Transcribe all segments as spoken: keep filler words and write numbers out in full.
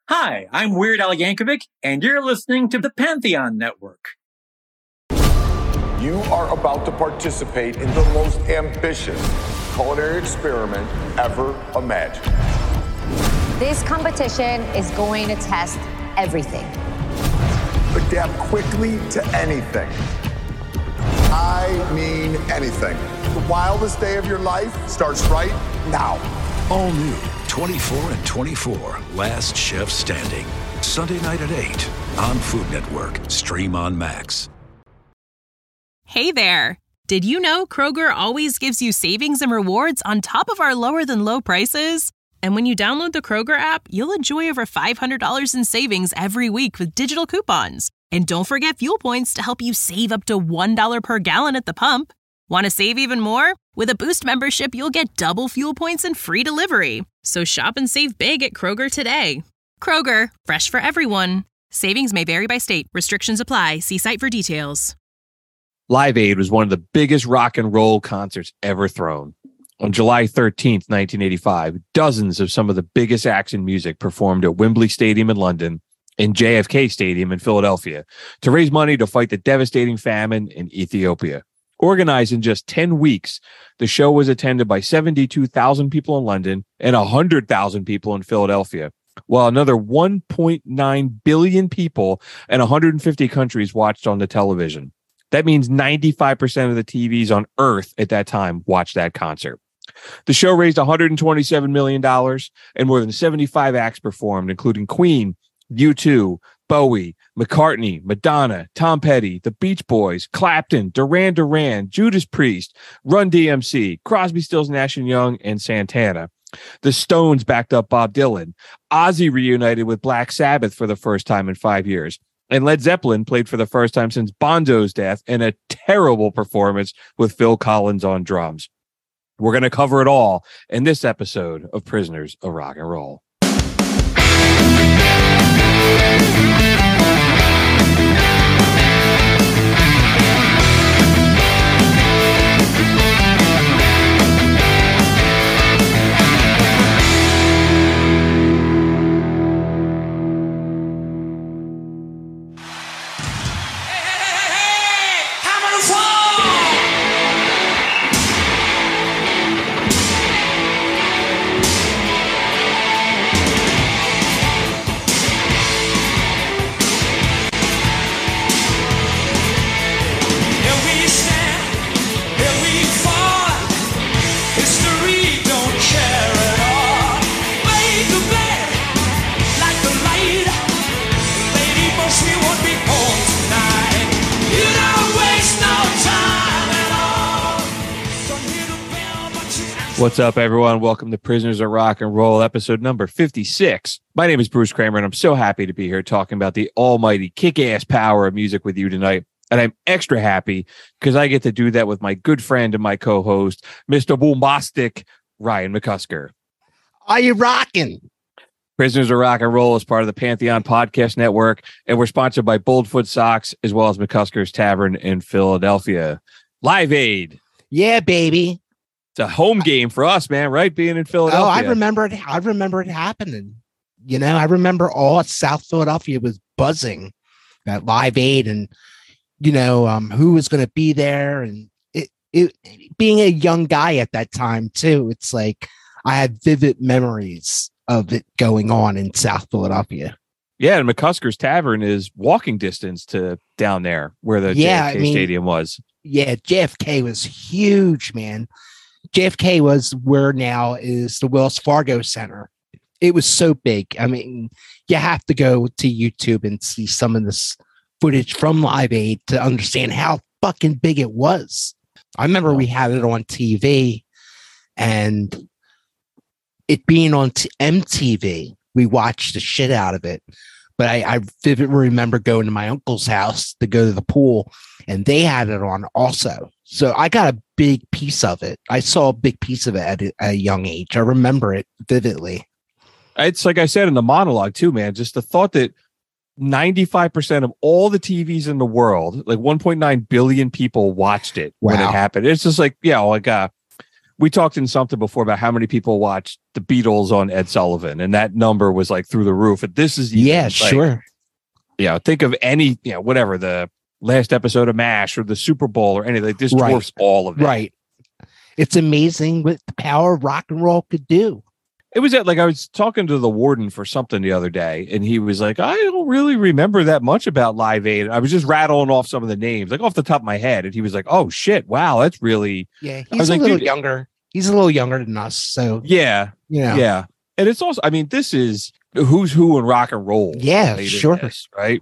Hi, I'm Weird Al Yankovic, and you're listening to the Pantheon Network. You are about to participate in the most ambitious culinary experiment ever imagined. This competition is going to test everything. Adapt quickly to anything. I mean anything. The wildest day of your life starts right now. All new twenty-four and twenty-four, Last Chef Standing. Sunday night at eight on Food Network. Stream on Max. Hey there. Did you know Kroger always gives you savings and rewards on top of our lower than low prices? And when you download the Kroger app, you'll enjoy over five hundred dollars in savings every week with digital coupons. And don't forget fuel points to help you save up to one dollar per gallon at the pump. Want to save even more? With a Boost membership, you'll get double fuel points and free delivery. So shop and save big at Kroger today. Kroger, fresh for everyone. Savings may vary by state. Restrictions apply. See site for details. Live Aid was one of the biggest rock and roll concerts ever thrown. On July thirteenth, nineteen eighty-five, dozens of some of the biggest acts in music performed at Wembley Stadium in London and J F K Stadium in Philadelphia to raise money to fight the devastating famine in Ethiopia. Organized in just ten weeks, the show was attended by seventy-two thousand people in London and one hundred thousand people in Philadelphia, while another one point nine billion people in one hundred fifty countries watched on the television. That means ninety-five percent of the T Vs on Earth at that time watched that concert. The show raised one hundred twenty-seven million dollars and more than seventy-five acts performed, including Queen, U two, Bowie, McCartney, Madonna, Tom Petty, The Beach Boys, Clapton, Duran Duran, Judas Priest, Run D M C, Crosby, Stills, Nash and Young, and Santana. The Stones backed up Bob Dylan. Ozzy reunited with Black Sabbath for the first time in five years. And Led Zeppelin played for the first time since Bonzo's death in a terrible performance with Phil Collins on drums. We're going to cover it all in this episode of Prisoners of Rock and Roll. What's up, everyone? Welcome to Prisoners of Rock and Roll, episode number fifty-six. My name is Bruce Kramer, and I'm so happy to be here talking about the almighty kick-ass power of music with you tonight. And I'm extra happy because I get to do that with my good friend and my co-host, Mister Boombastic, Ryan McCusker. Are you rocking? Prisoners of Rock and Roll is part of the Pantheon Podcast Network, and we're sponsored by Boldfoot Socks as well as McCusker's Tavern in Philadelphia. Live Aid. Yeah, baby. It's a home game for us, man, right? Being in Philadelphia. Oh, I remember it. I remember it happening. You know, I remember all South Philadelphia was buzzing at Live Aid and, you know, um, who was going to be there. And it, it being a young guy at that time, too, it's like I had vivid memories of it going on in South Philadelphia. Yeah, and McCusker's Tavern is walking distance to down there where the yeah, J F K I mean, Stadium was. Yeah, J F K was huge, man. J F K was where now is the Wells Fargo Center. It was so big. I mean, you have to go to YouTube and see some of this footage from Live Aid to understand how fucking big it was. I remember we had it on T V and it being on t- M T V, we watched the shit out of it. But I, I vividly remember going to my uncle's house to go to the pool and they had it on also. So I got a big piece of it. I saw a big piece of it at a, at a young age. I remember it vividly. It's like I said in the monologue too, man, just the thought that ninety-five percent of all the T Vs in the world, like one point nine billion people watched it wow. when it happened. It's just like, yeah, like, uh, we talked in something before about how many people watched the Beatles on Ed Sullivan, and that number was like through the roof. And this is even, Yeah, like, sure. You know, think of any, you know, whatever, the last episode of MASH or the Super Bowl or anything. Like this Right. dwarfs all of it. Right. It's amazing what the power of rock and roll could do. It was at, like, I was talking to the warden for something the other day, and he was like, I don't really remember that much about Live Aid. I was just rattling off some of the names, like off the top of my head. And he was like, oh shit, wow, that's really, Yeah, I he's was a like, little dude- younger. He's a little younger than us, so yeah, you know. yeah. And it's also, I mean, this is who's who in rock and roll. Yeah, played in sure. this, right?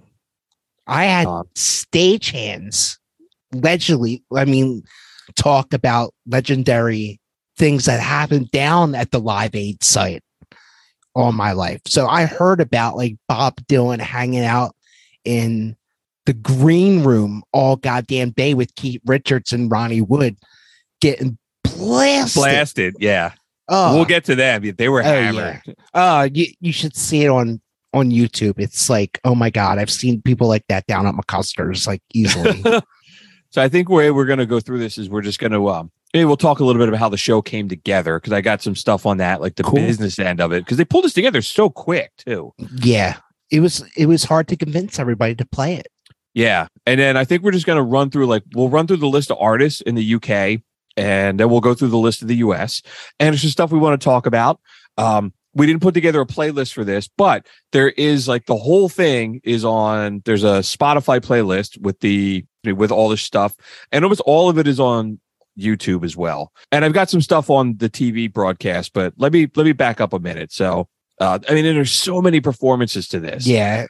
I had Um, stagehands allegedly, I mean, talk about legendary things that happened down at the Live Aid site all my life. So I heard about like Bob Dylan hanging out in the green room all goddamn day with Keith Richards and Ronnie Wood getting blasted. Blasted, yeah. Oh, We'll get to them. They were Oh, hammered. uh, you, you should see it on on YouTube. It's like, oh my God, I've seen people like that down at McCuster's like easily. So I think where we're going to go through this is we're just going to, um, maybe we'll talk a little bit about how the show came together, because I got some stuff on that, like the Cool. business end of it, because they pulled this together so quick too. Yeah, it was it was hard to convince everybody to play it. Yeah. And then I think we're just going to run through, like, we'll run through the list of artists in the U K, and then we'll go through the list of the U S. And it's just stuff we want to talk about. Um, we didn't put together a playlist for this, but there is, like, the whole thing is on, there's a Spotify playlist with the, with all this stuff. And almost all of it is on YouTube as well. And I've got some stuff on the T V broadcast, but let me, let me back up a minute. So, uh, I mean, and there's so many performances to this. Yeah,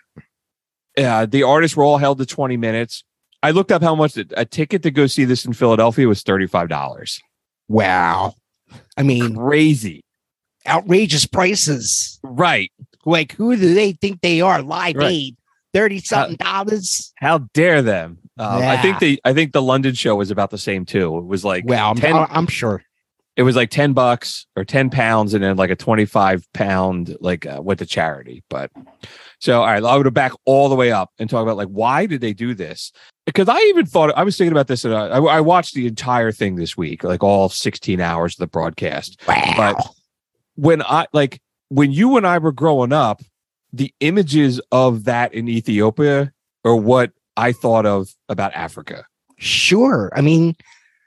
Uh, the artists were all held to twenty minutes. I looked up how much a ticket to go see this in Philadelphia was thirty-five dollars. wow. I mean, Crazy. outrageous prices. Right. Like, who do they think they are? Live Right. Aid, thirty something dollars. How dare them? Um, I think Yeah. the I think the London show was about the same too. It was like Well, I'm, ten, I'm sure. it was like ten bucks or ten pounds, and then like a twenty-five pound like uh, went to charity. But so all right, I would back all the way up and talk about, like, why did they do this? Because I even thought, I was thinking about this, and I, I watched the entire thing this week, like all sixteen hours of the broadcast. Wow. But when I like when you and I were growing up, the images of that in Ethiopia are what I thought of about Africa. Sure. I mean,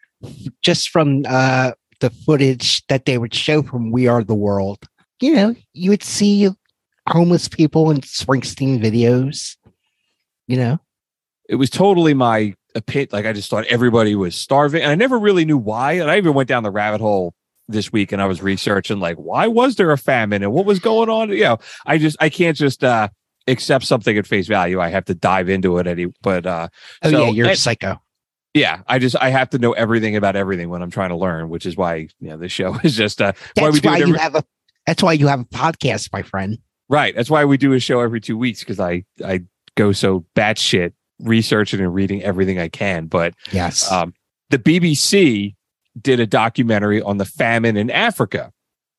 just from uh, the footage that they would show from We Are the World, you know, you would see homeless people in Springsteen videos, you know. It was totally my opinion. Like, I just thought everybody was starving, and I never really knew why. And I even went down the rabbit hole this week, and I was researching, like, why was there a famine and what was going on? You know, I just I can't just uh, accept something at face value. I have to dive into it. Any, but uh, Oh, so, yeah, you're a and- psycho. yeah, I just I have to know everything about everything when I'm trying to learn, which is why, you know, this show is just uh, why we That's do why it you every, have a that's why you have a podcast, my friend. right. That's why we do a show every two weeks, because I I go so batshit researching and reading everything I can. But Yes. um, the B B C did a documentary on the famine in Africa.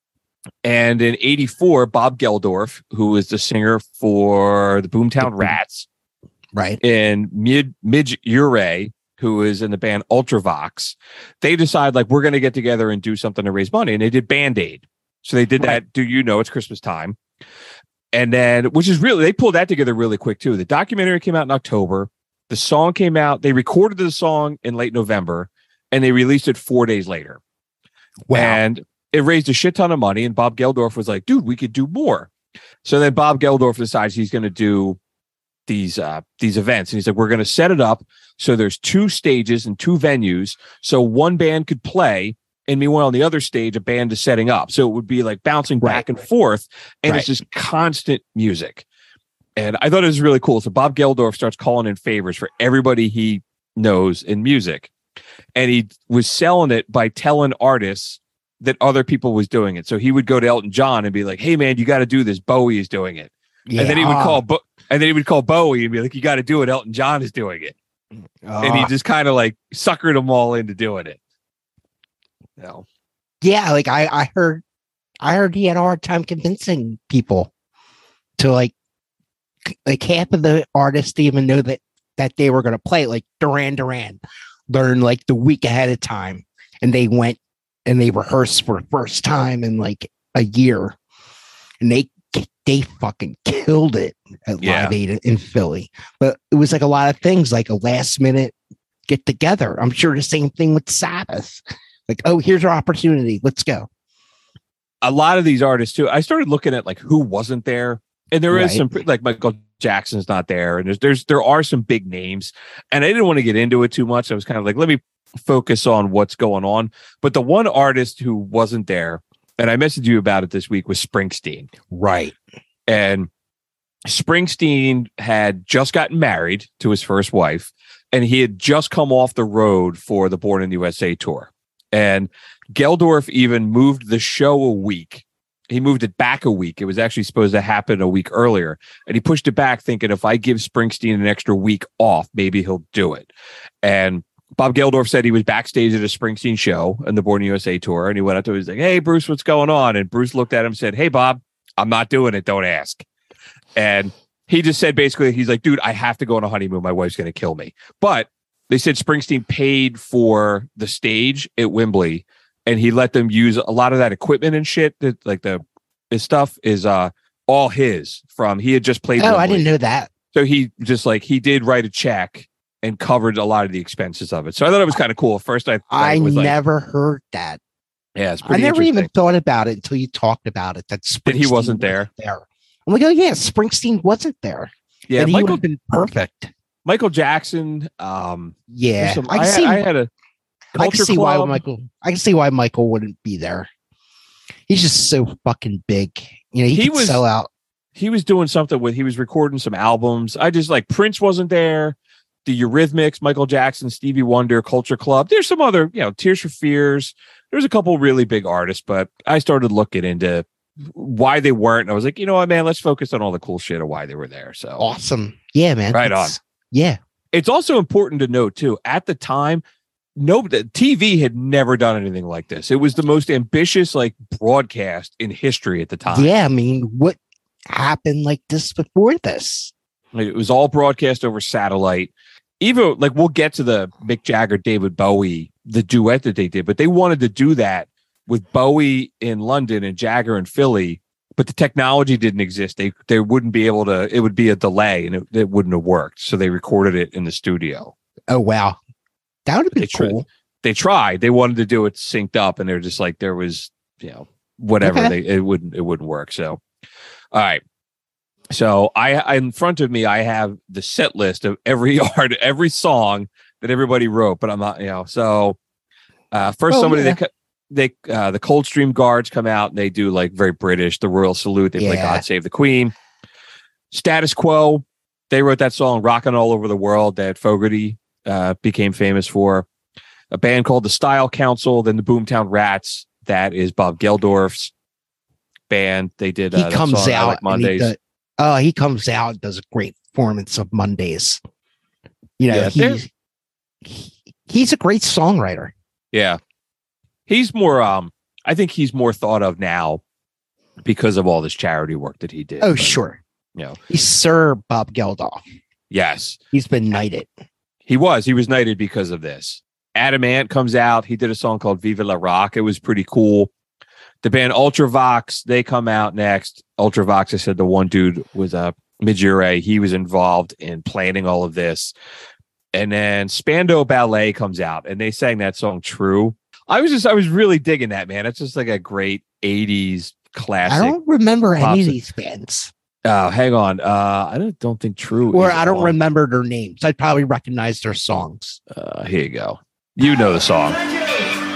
And in eighty-four, Bob Geldorf, who was the singer for the Boomtown Rats, right. and Mid Midge Ure, who is in the band Ultravox, they decide, like, we're going to get together and do something to raise money. And they did Band-Aid. So they did Right. that. Do you know it's Christmas time? And then, which is really, they pulled that together really quick too. The documentary came out in October. The song came out. They recorded the song in late November, and they released it four days later. Wow. And it raised a shit ton of money. And Bob Geldorf was like, dude, we could do more. So then Bob Geldorf decides he's going to do these uh, these events. And he's like, we're going to set it up so there's two stages and two venues. So one band could play, and meanwhile on the other stage, a band is setting up. So it would be like bouncing Right. back and forth. And Right. it's just constant music. And I thought it was really cool. So Bob Geldorf starts calling in favors for everybody he knows in music. And he was selling it by telling artists that other people was doing it. So he would go to Elton John and be like, hey man, you got to do this. Bowie is doing it. Yeah. And then he would Ah. call, Bo- and then he would call Bowie and be like, you got to do it. Elton John is doing it. And he Ah. just kind of like suckered them all into doing it. No. Yeah, like I, I heard I heard he had a hard time convincing people to like like half of the artists didn't even know that that they were gonna play, like Duran Duran learned like the week ahead of time, and they went and they rehearsed for the first time in like a year, and they they fucking killed it at Yeah. Live Aid in Philly. But it was like a lot of things, like a last minute get together. I'm sure the same thing with Sabbath. Like, oh, here's our opportunity. Let's go. A lot of these artists too. I started looking at like who wasn't there, and there is Right. some like Michael Jackson's not there, and there's there's there are some big names, and I didn't want to get into it too much. I was kind of like, let me focus on what's going on. But the one artist who wasn't there, and I messaged you about it this week, was Springsteen. Right. And Springsteen had just gotten married to his first wife, and he had just come off the road for the Born in the U S A tour. And Geldorf even moved the show a week. He moved it back a week. It was actually supposed to happen a week earlier. And he pushed it back thinking if I give Springsteen an extra week off, maybe he'll do it. And Bob Geldorf said he was backstage at a Springsteen show in the Born in the U S A tour. And he went up to him, he was like, hey, Bruce, what's going on? And Bruce looked at him and said, hey, Bob, I'm not doing it. Don't ask. And he just said, basically, he's like, dude, I have to go on a honeymoon. My wife's going to kill me. But they said Springsteen paid for the stage at Wembley, and he let them use a lot of that equipment and shit. That like the his stuff is uh all his from he had just played. Oh, Wembley. I didn't know that. So he just like he did write a check and covered a lot of the expenses of it. So I thought it was kind of cool. At first, I I was never like, heard that. yeah, it's I pretty never even interesting. thought about it until you talked about it. That That he Springsteen wasn't there. there. I'm like, oh yeah, Springsteen wasn't there. Yeah, and he would Michael have been perfect. Michael Jackson. Um, Yeah, there's some- I can I, see. I had a I Culture can see why Club. Michael. I can see why Michael wouldn't be there. He's just so fucking big. You know, he, He could was- sell out. He was doing something with. He was recording some albums. I just like Prince wasn't there. The Eurythmics, Michael Jackson, Stevie Wonder, Culture Club. There's some other, you know, Tears for Fears. There's a couple really big artists, but I started looking into why they weren't. And I was like, you know what, man, let's focus on all the cool shit of why they were there. So Awesome. Yeah, man. Right It's- Yeah. it's also important to note too, at the time, no T V had never done anything like this. It was the most ambitious like broadcast in history at the time. Yeah. I mean, what happened like this before this? Like, it was all broadcast over satellite. Even like we'll get to the Mick Jagger, David Bowie, the duet that they did, but they wanted to do that with Bowie in London and Jagger in Philly, but the technology didn't exist. They they wouldn't be able to. It would be a delay, and it, it wouldn't have worked. So they recorded it in the studio. Oh wow, that would have been They tri- cool. They tried. They wanted to do it synced up, and they're just like there was, you know, whatever. Okay. They it wouldn't it wouldn't work. So, all right. So I, I in front of me, I have the set list of every art, every song that everybody wrote, but I'm not, you know. So uh, first, Oh, somebody yeah. they co- they uh, the Coldstream Guards come out and they do like very British, the Royal Salute. They play Yeah. God Save the Queen. Status Quo, they wrote that song "Rockin' All Over the World" that Fogerty uh, became famous for. A band called the Style Council, then the Boomtown Rats. That is Bob Geldorf's band. They did. He Uh, that comes song, I out. Like and he Mondays. does- Oh, he comes out and does a great performance of Mondays. You know, Yeah, he's he, he's a great songwriter. Yeah. He's more um I think he's more thought of now because of all this charity work that he did. Oh, But, sure. You know, He's Sir Bob Geldof. yes. He's been knighted. He was. He was knighted because of this. Adam Ant comes out. He did a song called Viva La Rock. It was pretty cool. The band Ultravox, they come out next. Ultravox, I said the one dude was a uh, Midjure. He was involved in planning all of this. And then Spandau Ballet comes out and they sang that song True. I was just, I was really digging that, man. It's just like a great eighties classic. I don't remember any Pops- of these bands, Oh, hang on. Uh, I don't, don't think True. or is I don't on. remember their names. I'd probably recognize their songs. Uh, here you go. You know the song. Thank you.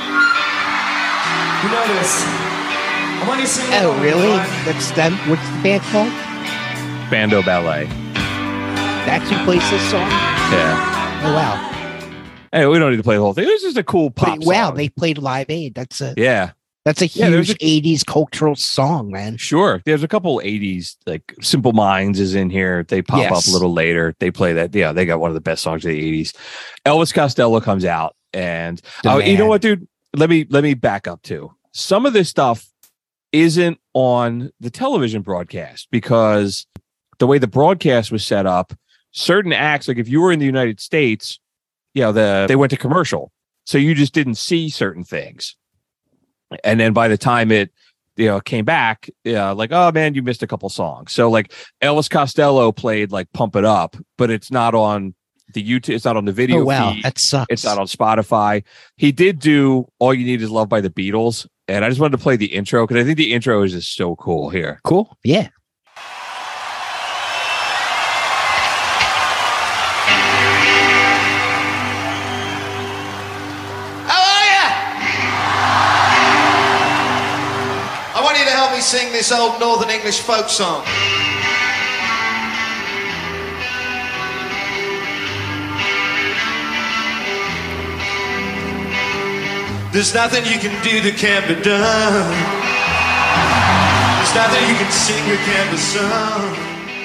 You know this. I want you to sing Oh, along with really? me, all right? That's them. What's the band called? Spandau Ballet. That's who plays this song. Yeah. Oh wow! Hey, we don't need to play the whole thing. This is a cool pop But, wow, song. they played Live Aid. That's a Yeah. that's a Yeah, there's huge a- eighties cultural song, man. Sure. There's a couple eighties, like Simple Minds is in here. They pop Yes. up a little later. They play that. Yeah, they got one of the best songs of the eighties. Elvis Costello comes out and The oh, you know man. what, dude? Let me let me back up too. Some of this stuff isn't on the television broadcast because the way the broadcast was set up, certain acts, like if you were in the United States, you know, the they went to commercial. So you just didn't see certain things. And then by the time it, you know, came back, yeah, like, oh man, you missed a couple songs. So like Elvis Costello played like Pump It Up, but it's not on the YouTube, it's not on the video Oh, wow. feed. That sucks. It's not on Spotify. He did do All You Need Is Love by the Beatles. And I just wanted to play the intro because I think the intro is just so cool here. Cool. Yeah. Sing this old Northern English folk song. There's nothing you can do that can't be done. There's nothing you can sing that can't be sung.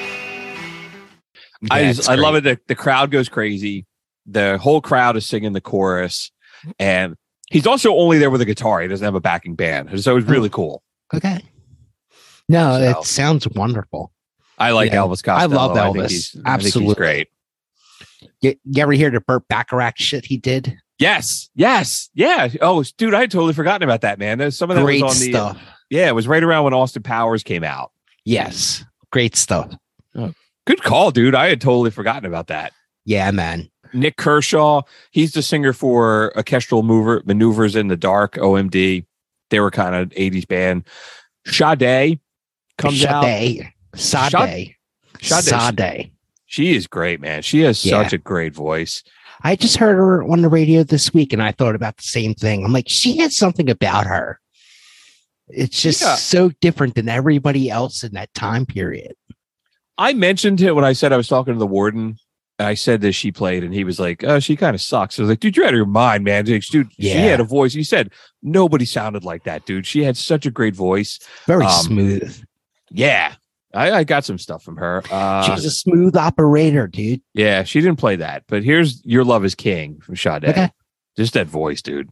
I Yeah, just, it's I love it. great. The, the crowd goes crazy. The whole crowd is singing the chorus. And he's also only there with a guitar. He doesn't have a backing band. So it's really cool. Okay. No, So- it sounds wonderful. I like Yeah. Elvis Costello. I love I think Elvis. he's, I think Absolutely. he's great. You, you ever hear the Burt Bacharach shit he did? Yes. Yes. Yeah. Oh, dude, I had totally forgotten about that, man. There's some of that Great was on the. stuff. Yeah, it was right around when Austin Powers came out. Yes. Great stuff. Good call, dude. I had totally forgotten about that. Yeah, man. Nick Kershaw, he's the singer for Orchestral Mover, Maneuvers in the Dark, O M D. They were kind of eighties band. Sade comes out. Sade. Sade. Sade. Sade. She is great, man. She has Yeah. such a great voice. I just heard her on the radio this week and I thought about the same thing. I'm like, she has something about her. It's just Yeah. so different than everybody else in that time period. I mentioned it when I said I was talking to the warden. I said that she played, and he was like, "Oh, she kind of sucks." I was like, "Dude, you're out of your mind, man." Dude, she Yeah. had a voice. He said nobody sounded like that, dude. She had such a great voice. Very Um, smooth. Yeah, I, I got some stuff from her. Uh, She's a smooth operator, dude. yeah, she didn't play that, but here's "Your Love Is King" from Sade. Okay. Just that voice, dude.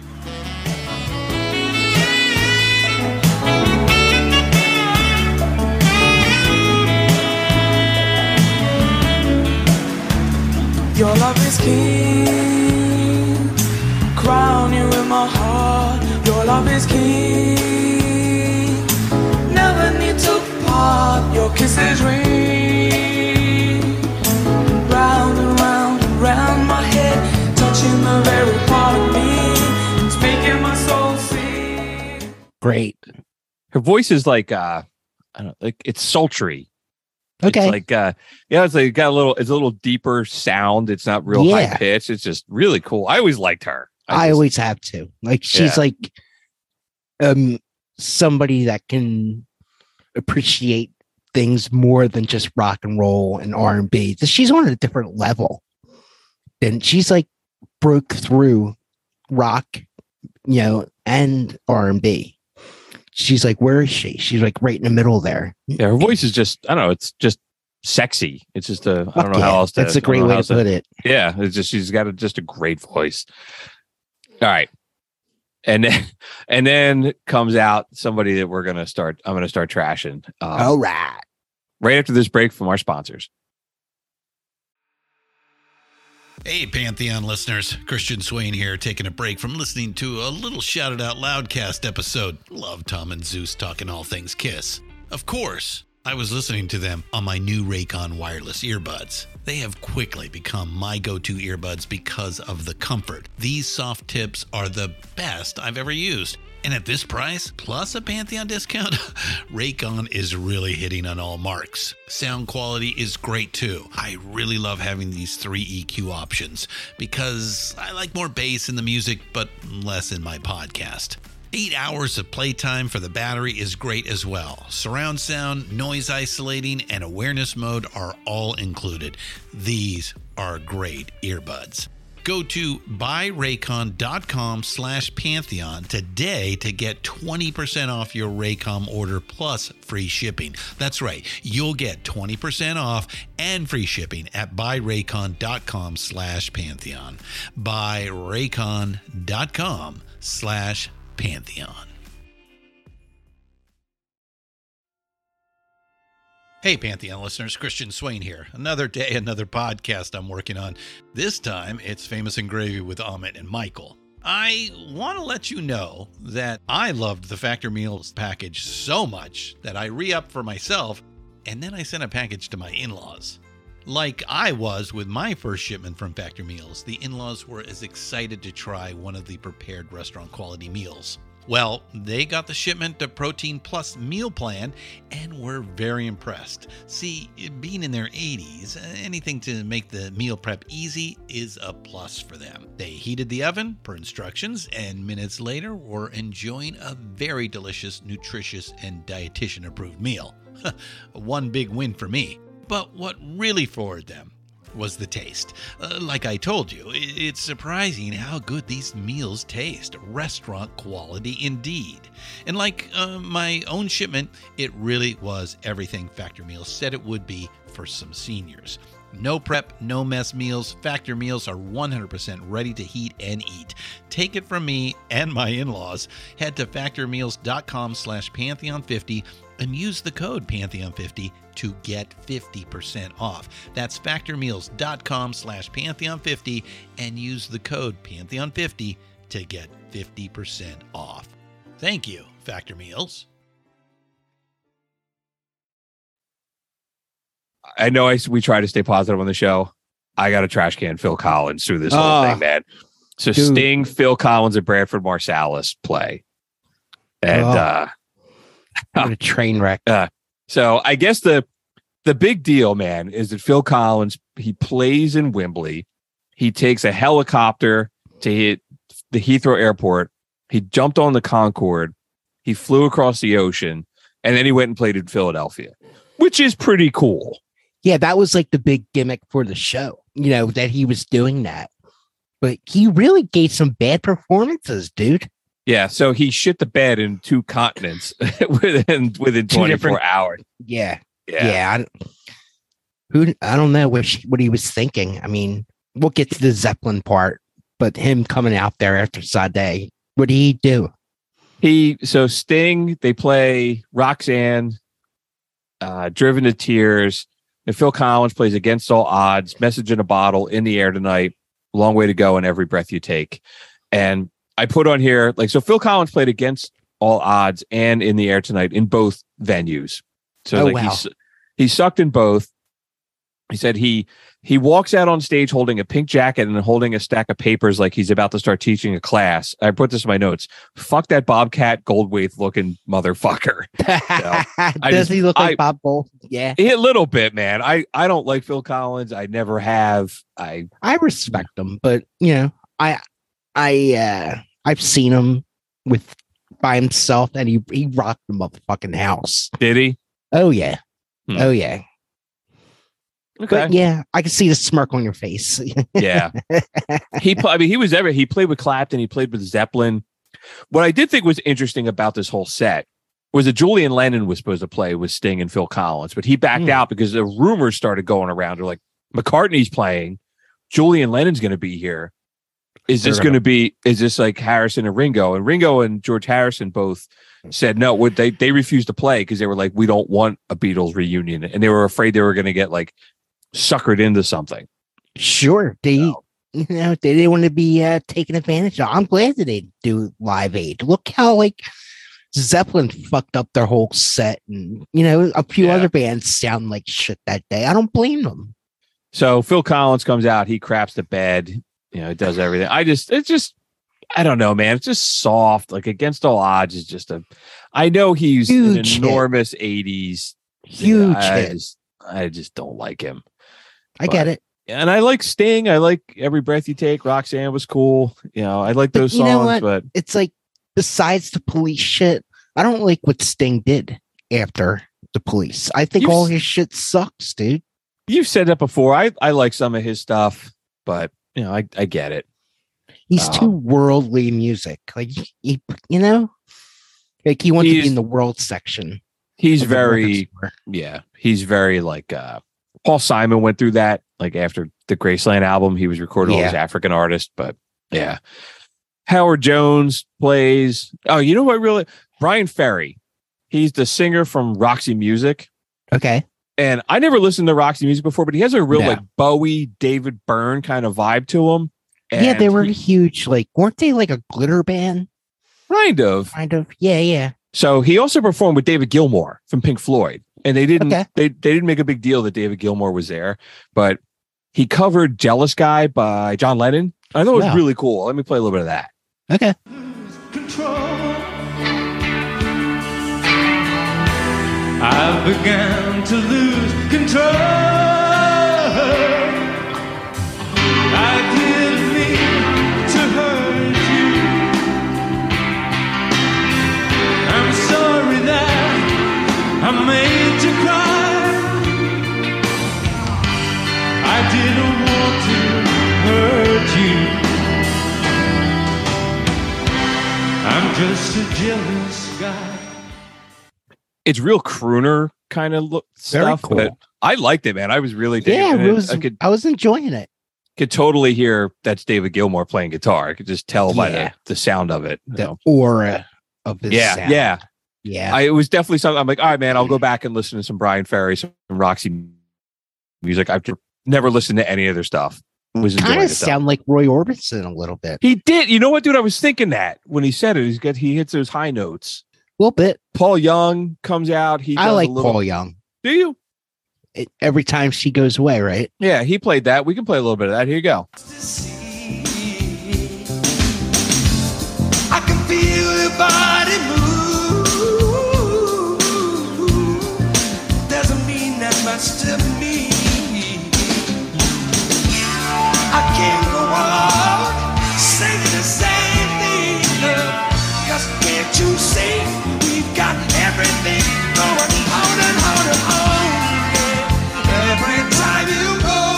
Your love is king, crown you in my heart. Your love is king, never need to part. Your kisses ring, round and round and round my head, touching the very part of me. It's making my soul sing. Great. Her voice is like, uh, I don't like it's sultry. Okay. It's like, uh, yeah, it's like got a little, it's a little deeper sound. It's not real Yeah. high pitch. It's just really cool. I always liked her. I just- always have to. Like she's Yeah. like um somebody that can appreciate things more than just rock and roll and R and B. She's on a different level. And she's like broke through rock, you know, and R and B. She's like, where is she? She's like right in the middle there. Yeah, her voice is just, I don't know, it's just sexy. It's just a, I don't know Yeah, how else to. That's a I don't great know way how to else put it. Yeah, it's just she's got a, just a great voice. All right, and then and then comes out somebody that we're gonna start. I'm gonna start trashing. Um, All right. right after this break from our sponsors. Hey, Pantheon listeners. Christian Swain here, taking a break from listening to a little Shout It Out Loudcast episode. Love Tom and Zeus talking all things Kiss. Of course, I was listening to them on my new Raycon wireless earbuds. They have quickly become my go-to earbuds because of the comfort. These soft tips are the best I've ever used. And at this price, plus a Pantheon discount, Raycon is really hitting on all marks. Sound quality is great too. I really love having these three E Q options because I like more bass in the music, but less in my podcast. Eight hours of playtime for the battery is great as well. Surround sound, noise isolating, and awareness mode are all included. These are great earbuds. Go to buyraycon.com slash Pantheon today to get twenty percent off your Raycom order plus free shipping. That's right. You'll get twenty percent off and free shipping at buyraycon.com slash Pantheon. Buyraycon.com slash Pantheon. Hey, Pantheon listeners, Christian Swain here. Another day, another podcast I'm working on. This time, it's Famous and Gravy with Amit and Michael. I want to let you know that I loved the Factor Meals package so much that I re-upped for myself, and then I sent a package to my in-laws. Like I was with my first shipment from Factor Meals, the in-laws were as excited to try one of the prepared restaurant quality meals. Well, they got the shipment to Protein Plus meal plan and were very impressed. See, being in their eighties, anything to make the meal prep easy is a plus for them. They heated the oven per instructions and minutes later were enjoying a very delicious, nutritious, and dietitian approved meal. One big win for me. But what really floored them was the taste. Uh, like I told you, it's surprising how good these meals taste. Restaurant quality indeed. And like uh, my own shipment, it really was everything Factor Meals said it would be for some seniors. No prep, no mess meals. Factor Meals are one hundred percent ready to heat and eat. Take it from me and my in-laws. Head to factormeals.com slash Pantheon fifty and use the code Pantheon fifty to get fifty percent off. That's factormeals.com slash Pantheon fifty and use the code Pantheon fifty to get fifty percent off. Thank you, Factor Meals. I know I, we try to stay positive on the show. I got a trash can Phil Collins through this whole uh, thing, man. So dude. Sting, Phil Collins, and Bradford Marsalis play. And, oh, uh, what a train wreck. Uh, so I guess the the big deal, man, is that Phil Collins, he plays in Wembley. He takes a helicopter to hit the Heathrow Airport. He jumped on the Concorde. He flew across the ocean, and then he went and played in Philadelphia, which is pretty cool. Yeah, that was like the big gimmick for the show, you know, that he was doing that. But he really gave some bad performances, dude. Yeah, so he shit the bed in two continents within within Two twenty-four different- hours. Yeah. Yeah. Yeah. I, who I don't know what, she, what he was thinking. I mean, we'll get to the Zeppelin part, but him coming out there after Sade, what did he do? He so Sting, they play Roxanne, uh, Driven to Tears, and Phil Collins plays Against All Odds, Message in a Bottle, In the Air Tonight, Long Way to Go, and Every Breath You Take. And I put on here, like, so Phil Collins played Against All Odds and In the Air Tonight in both venues. So oh, like wow. he, he sucked in both. He said he he walks out on stage holding a pink jacket and holding a stack of papers like he's about to start teaching a class. I put this in my notes. Fuck that Bobcat Goldthwait looking motherfucker. Does just, he look like I, Bob Gold? Yeah. A little bit, man. I, I don't like Phil Collins. I never have. I I respect him, but you know, I I uh I've seen him with by himself and he he rocked the motherfucking house. Did he? Oh yeah. Hmm. Oh yeah. Okay. But yeah, I can see the smirk on your face. Yeah. He, I mean, he was ever, he played with Clapton. He played with Zeppelin. What I did think was interesting about this whole set was that Julian Lennon was supposed to play with Sting and Phil Collins, but he backed Hmm. out because the rumors started going around. They're like, McCartney's playing, Julian Lennon's going to be here. Is this They're going to gonna- be, is this like Harrison and Ringo? And Ringo and George Harrison both said no. Would they, they refused to play because they were like, we don't want a Beatles reunion. And they were afraid they were going to get like suckered into something. Sure. They you know, they didn't want to be uh, taken advantage of. I'm glad that they do Live Aid. Look how like Zeppelin fucked up their whole set, and you know, a few Yeah. other bands sound like shit that day. I don't blame them. So Phil Collins comes out, he craps the bed, you know, he does everything. I just, it's just, I don't know, man. It's just soft. Like Against All Odds is just a, I know he's Huge an hit. enormous eighties. Huge I hit. just, I just don't like him. I get it. And I like Sting. I like Every Breath You Take. Roxanne was cool. You know, I like But those you songs, know what? but It's like besides the Police shit, I don't like what Sting did after the Police. I think You've all s- his shit sucks, dude. you've said that before. I, I like some of his stuff, but you know, I, I get it. He's Um, too worldly music. Like he, you know, like he wants to be He's- in the world section. He's of the record very, store. yeah, he's very like, uh, Paul Simon went through that, like after the Graceland album, he was recording all Yeah. his African artists, but yeah. Howard Jones plays. Oh, you know what? Really, Brian Ferry. He's the singer from Roxy Music, Okay. and I never listened to Roxy Music before, but he has a real No. like Bowie, David Byrne kind of vibe to him. yeah, And they were he- huge. Like, weren't they like a glitter band? kind of. Kind of. Yeah, yeah. So he also performed with David Gilmour from Pink Floyd, and they didn't Okay. they they didn't make a big deal that David Gilmour was there, but he covered "Jealous Guy" by John Lennon. I thought it was Wow. really cool. Let me play a little bit of that. Okay. Control. I began to lose control. I didn't mean to hurt you. I'm sorry that I made you cry. I didn't want to hurt you. I'm just a jealous guy. It's real crooner kind of look Very stuff, cool. but I liked it, man. I was really digging Yeah, it. it was, I could I was enjoying it. could totally hear that's David Gilmour playing guitar. I could just tell by Yeah. the, the sound of it. you The know. aura of his Yeah, sound. yeah. Yeah. I, it was definitely something. I'm like, all right, man, I'll go back and listen to some Brian Ferry, some Roxy music. I've just never listened to any of their stuff. Was enjoying Kind it of though. sound like Roy Orbison a little bit. He did. You know what, dude? I was thinking that when he said it. He's got he hits those high notes. A little bit. Paul Young comes out. He I does like a little, Paul Young. Do you? It, every time she goes away, right? Yeah, he played that. We can play a little bit of that. Here you go. I can feel your body move. Doesn't mean that much to me. I can't go on saying the same thing. Cause can't you see we've got everything going on and on and on. Every time you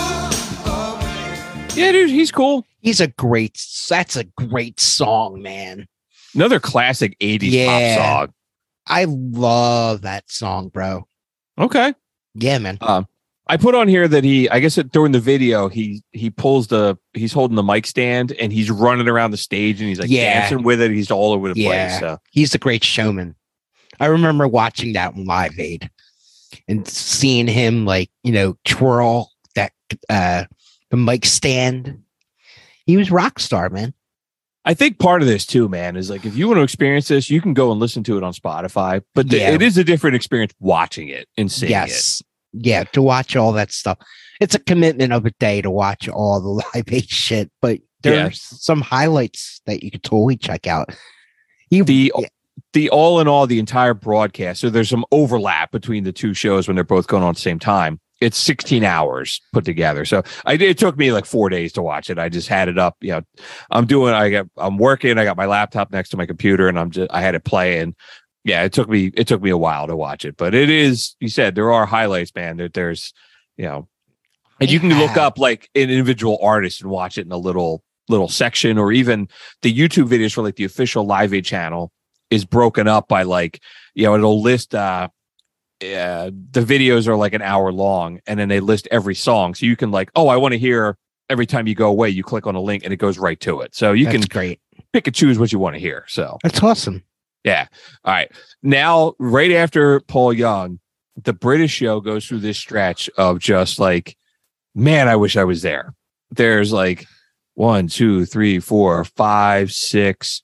go away. Yeah, dude, he's cool. He's a great, that's a great song, man. Another classic eighties Yeah. pop song. I love that song, bro. Okay. Yeah, man. Um, I put on here that he, I guess it, during the video, he he pulls the, he's holding the mic stand and he's running around the stage and he's like Yeah. dancing with it. He's all over the Yeah. place. So He's a great showman. I remember watching that on Live Aid and seeing him like, you know, twirl that uh the mic stand. He was rock star, man. I think part of this too, man, is like if you want to experience this, you can go and listen to it on Spotify, but the, Yeah. it is a different experience watching it and seeing Yes. Yeah, to watch all that stuff. It's a commitment of a day to watch all the Live Aid shit, but there's Yeah. some highlights that you could totally check out. He, it. The yeah, the all in all, the entire broadcast. So there's some overlap between the two shows when they're both going on at the same time. It's sixteen hours put together. So I it took me like four days to watch it. I just had it up. You know, I'm doing. I got. I'm working. I got my laptop next to my computer, and I'm just. I had it playing. Yeah, it took me. It took me a while to watch it, but it is. You said there are highlights, man. That there's, you know, and you can look Yeah. up like an individual artist and watch it in a little little section, or even the YouTube videos for like the official Live Aid channel is broken up by like, you know, it'll list. uh uh, the videos are like an hour long and then they list every song. So you can like, oh, I want to hear every time you go away, you click on a link and it goes right to it. So you that's can great. pick and choose what you want to hear. So That's awesome. yeah. All right. Now, right after Paul Young, the British show goes through this stretch of just like, man, I wish I was there. There's like one, two, three, four, five, six,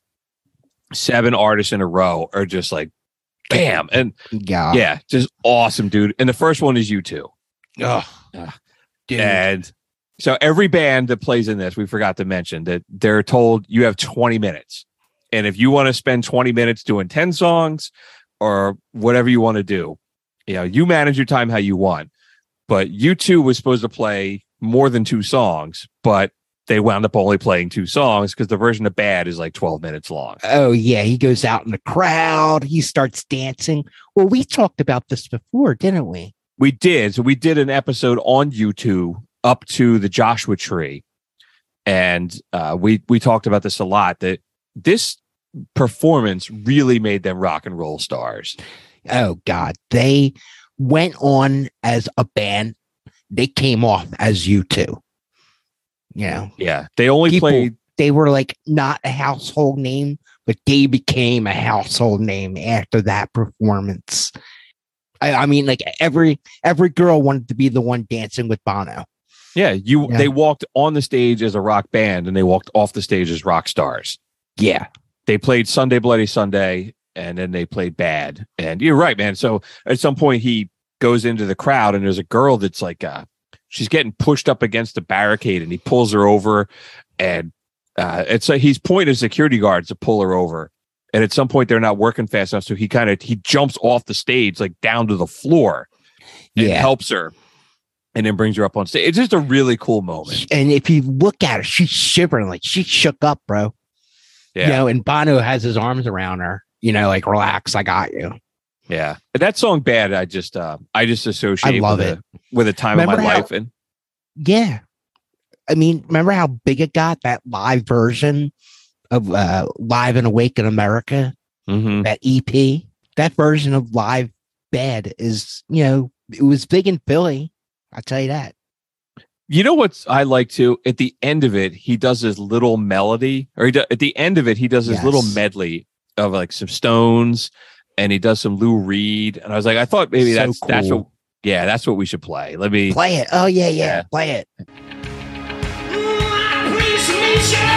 seven artists in a row are just like, bam. And Yeah. yeah, just awesome, dude. And the first one is U two. Oh, dude. And so every band that plays in this, we forgot to mention that they're told you have twenty minutes. And if you want to spend twenty minutes doing ten songs or whatever you want to do, you know, you manage your time how you want. But U two was supposed to play more than two songs, but they wound up only playing two songs because the version of Bad is like twelve minutes long. Oh, yeah. He goes out in the crowd. He starts dancing. Well, we talked about this before, didn't we? We did. So we did an episode on U two up to the Joshua Tree. And uh, we we talked about this a lot, that this performance really made them rock and roll stars. Oh, God. They went on as a band. They came off as U two. You know, Yeah. They only people, played. they were like not a household name, but they became a household name after that performance. I, I mean, like every every girl wanted to be the one dancing with Bono. Yeah, you. Yeah. They walked on the stage as a rock band, and they walked off the stage as rock stars. Yeah. They played Sunday Bloody Sunday, and then they played Bad. And you're right, man. So at some point, he goes into the crowd, and there's a girl that's like, uh, she's getting pushed up against a barricade, and he pulls her over, and uh, it's like he's pointing security guards to pull her over. And at some point, they're not working fast enough, so he kind of he jumps off the stage, like down to the floor, and Yeah. helps her. And then brings her up on stage. It's just a really cool moment. And if you look at her, she's shivering, like she shook up, bro. Yeah. You know, and Bono has his arms around her, you know, like, relax, I got you. Yeah. And that song Bad, I just uh I just associate I love with, it. A, with a time Remember of my how- life. And Yeah. I mean, remember how big it got, that live version of uh, Live and Awake in America, Mhm. that E P? That version of Live Bad is, you know, it was big in Philly. I'll tell you that. you know what's I like too? At the end of it, he does his little melody, or he do, at the end of it, he does his Yes. little medley of like some Stones, and he does some Lou Reed. And I was like, I thought maybe So that's that's what cool. yeah, that's what we should play. Let me Play it. Oh, yeah, yeah. Yeah. Play it. Please meet you.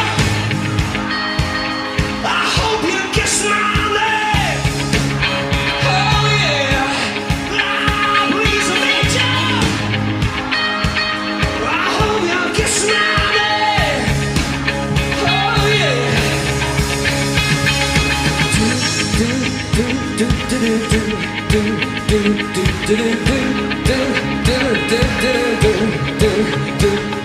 I hope you kiss my leg. Oh yeah. Ah, please meet you. I hope you kiss my leg. Oh yeah. Do do do do do do do do do do do do do do.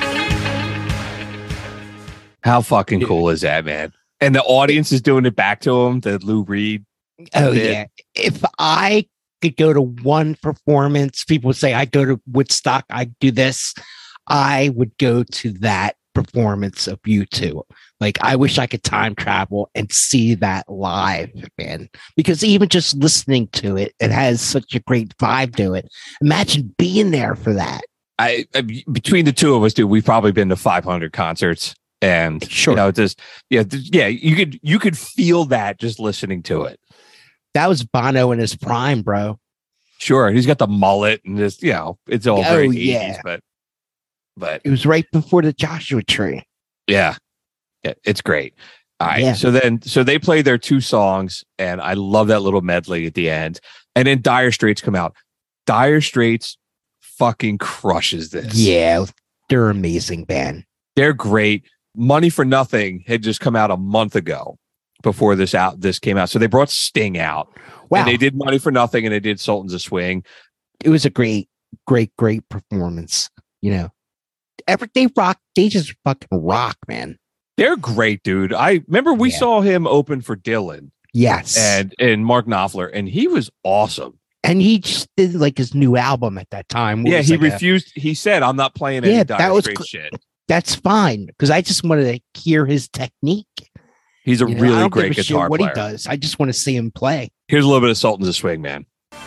How fucking cool is that, man? And the audience is doing it back to him, the Lou Reed. Oh, bit. yeah. If I could go to one performance, people would say, I go to Woodstock, I do this. I would go to that performance of U two. Like, I wish I could time travel and see that live, man. Because even just listening to it, it has such a great vibe to it. Imagine being there for that. I, I between the two of us, dude, we've probably been to five hundred concerts, and Sure. you know, just yeah, th- yeah, you could you could feel that just listening to it. That was Bono in his prime, bro. Sure, he's got the mullet and just you know, it's all Oh, very yeah. eighties, but but It was right before the Joshua Tree. yeah, yeah, it's great. All right, Yeah. so then so they play their two songs, and I love that little medley at the end, and then Dire Straits come out. Dire Straits fucking crushes this. Yeah, they're an amazing band. They're great. Money for Nothing had just come out a month ago before this out this came out. So they brought Sting out. Wow. And they did Money for Nothing, and they did Sultans of Swing. It was a great, great, great performance. You know, every they rock, they just fucking rock, man. They're great, dude. I remember we Yeah. saw him open for Dylan Yes, and and Mark Knopfler, and he was awesome. and he just did like his new album at that time. What Yeah, was he like a- refused. He said, "I'm not playing any Yeah, Dire that was Straits cl- shit." That's fine because I just wanted to hear his technique. He's a You know, I really don't give great a shit guitar what player. he does. I just want to see him play. Here's a little bit of Sultans of Swing, man.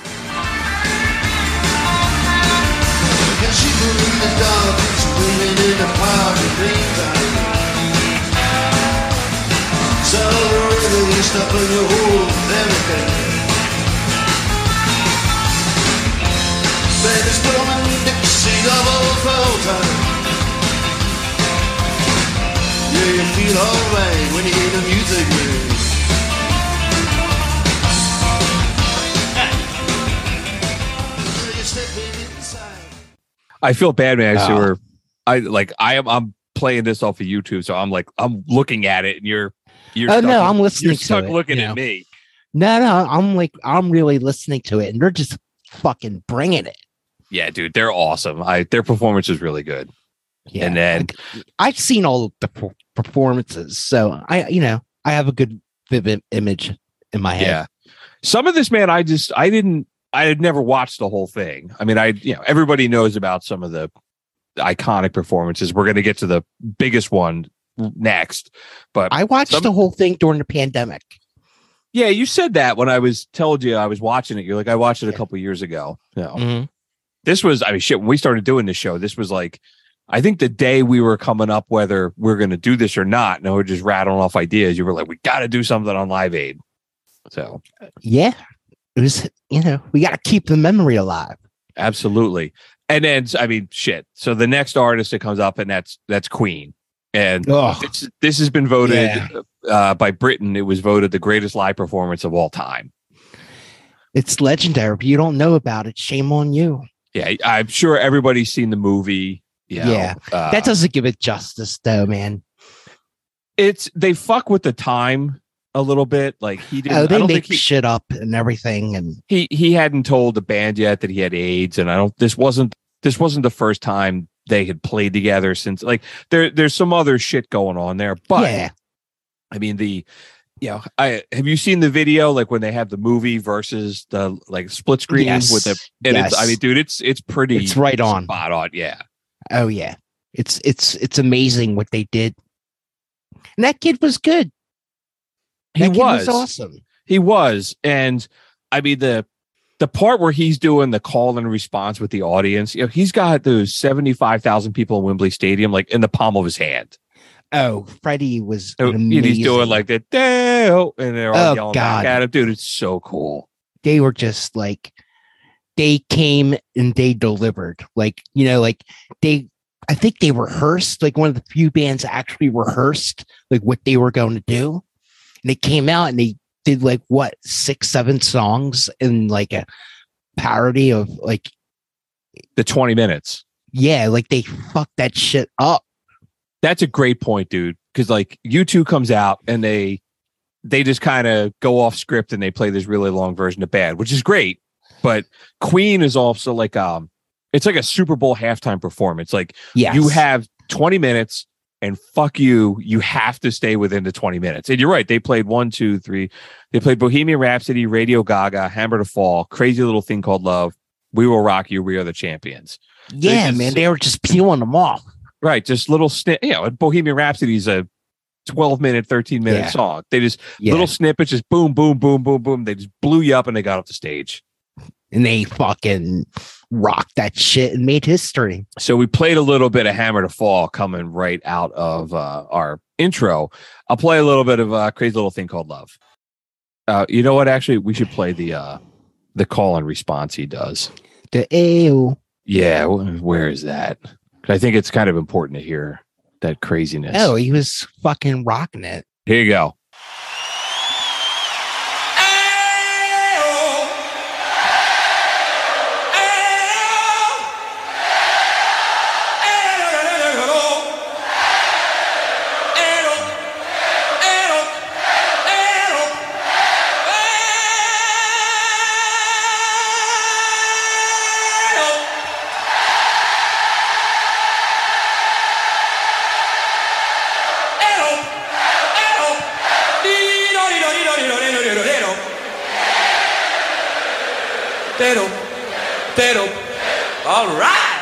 Can she believe the dog is swimming in the party meantime? So really you stop in your hole and everything. Baby's blowing Dixie double full time. Yeah, you feel alright when you hear the music ring. You step inside. I feel bad, man. So Oh. we're, I like I am I'm playing this off of YouTube, so I'm like I'm looking at it, and you're you're Oh, stuck, no, I'm listening you're to stuck it, looking you at know. me. No, no, I'm like I'm really listening to it, and they're just fucking bringing it. Yeah, dude, they're awesome. I their performance is really good. Yeah, And then like, I've seen all of the per- performances, so I, you know, I have a good vivid image in my head. yeah, some of this, man, I just I didn't I had never watched the whole thing. I mean, I you know everybody knows about some of the iconic performances. We're going to get to the biggest one next, but I watched some- the whole thing during the pandemic. yeah, you said that when I was told you I was watching it. You're like, I watched it a Yeah. couple years ago. No, Mhm. this was I mean, shit. When we started doing this show, this was like. I think the day we were coming up, whether we're going to do this or not, and we're just rattling off ideas, you were like, we got to do something on Live Aid. So Yeah, it was. You know, we got to keep the memory alive. absolutely. And then, I mean, shit. So the next artist that comes up, and that's that's Queen. And this, this has been voted Yeah. uh, by Britain. It was voted the greatest live performance of all time. It's legendary. If you don't know about it, shame on you. Yeah, I'm sure everybody's seen the movie. You know, Yeah. uh, That doesn't give it justice, though, man. it's they fuck with the time a little bit. Like he didn't. Oh, I they don't make think he, shit up and everything. And he he hadn't told the band yet that he had AIDS, and I don't. This wasn't this wasn't the first time they had played together since. Like there there's some other shit going on there, but yeah, I mean the. You know, I have you seen the video like when they have the movie versus the like split screen Yes. with the and it's I Yes. mean, dude, it's it's pretty It's right on. spot on, yeah. oh yeah, it's it's it's amazing what they did. And that kid was good. He That kid was. awesome. He was, and I mean the the part where he's doing the call and response with the audience, you know, he's got those seventy-five thousand people in Wembley Stadium like in the palm of his hand. Oh, Freddie was So, and he's amazing. doing like that, "Dale," and they're all Oh, yelling God. back at him. Dude, it's so cool. They were just like they came and they delivered. Like, you know, like they I think they rehearsed, like one of the few bands actually rehearsed like what they were going to do. And they came out and they did like what, six, seven songs in like a parody of like The twenty minutes. yeah, like they fucked that shit up. That's a great point, dude. Because like U two comes out and they they just kind of go off script and they play this really long version of Bad, which is great. But Queen is also like um, it's like a Super Bowl halftime performance. Like Yes. you have twenty minutes, and fuck you, you have to stay within the twenty minutes. And you're right. They played one, two, three. They played Bohemian Rhapsody, Radio Gaga, Hammer to Fall, Crazy Little Thing Called Love, We Will Rock You, We Are the Champions. Yeah, just- man, they were just peeling them off. Right, just little snip. You know, Bohemian Rhapsody is a twelve minute, thirteen minute Yeah. song. They just Yeah. little snippets, just boom, boom, boom, boom, boom. They just blew you up and they got off the stage. And they fucking rocked that shit and made history. So we played a little bit of Hammer to Fall coming right out of uh, our intro. I'll play a little bit of a Crazy Little Thing Called Love. Uh, you know what? Actually, we should play the uh, the call and response he does. The ew. Yeah, wh- where is that? I think it's kind of important to hear that craziness. Oh, he was fucking rocking it. Here you go. Pero, pero, all right.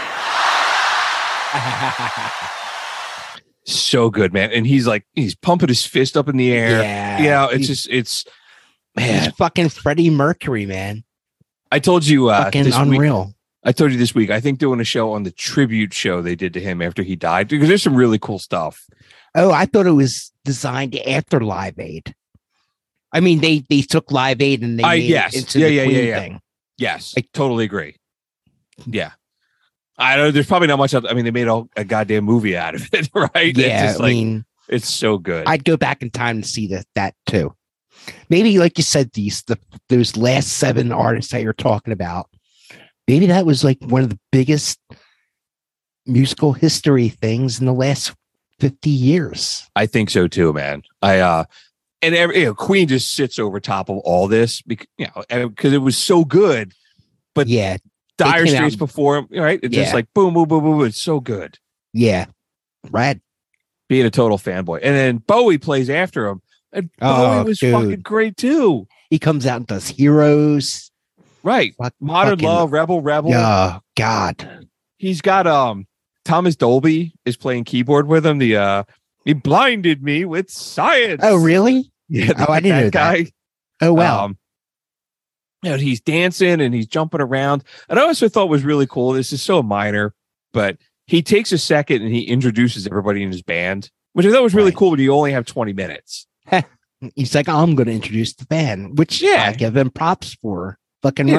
So good, man. And he's like, he's pumping his fist up in the air. Yeah. You know, it's He's- just, it's, He's man. fucking Freddie Mercury, man. I told you, uh, Fucking this week, unreal. I told you this week, I think doing a show on the tribute show they did to him after he died, because there's some really cool stuff. Oh, I thought it was designed after Live Aid. I mean, they they took Live Aid and they I- made yes. it into Yeah, the yeah, Queen yeah, yeah. thing. Yes. I totally agree. Yeah. I know there's probably not much. Else. I mean, they made a, a goddamn movie out of it, right? It's Yeah, just I like, mean, it's so good. I'd go back in time to see that that too. Maybe, like you said, these the those last seven artists that you're talking about. Maybe that was like one of the biggest musical history things in the last fifty years. I think so too, man. I uh and every, you know, Queen just sits over top of all this because you know because it was so good. But yeah, Dire came Straits out- before him, right? It's just Yeah. like boom, boom, boom, boom. It's so good. yeah, right. Being a total fanboy, and then Bowie plays after him, and Bowie Oh, was dude. fucking great too. He comes out and does Heroes. Right, Fuck- Modern fucking- Love, Rebel, Rebel. Oh God. He's got um Thomas Dolby is playing keyboard with him. The uh he blinded me with science. Oh really? Yeah, Oh, I didn't know that. guy. Oh wow. Um, you know, he's dancing and he's jumping around. And I also thought was really cool. This is so minor, but he takes a second and he introduces everybody in his band, which I thought was really Right. cool. But you only have twenty minutes. He's like, I'm going to introduce the band, which Yeah. I give him props for. Fucking Yeah, right. he,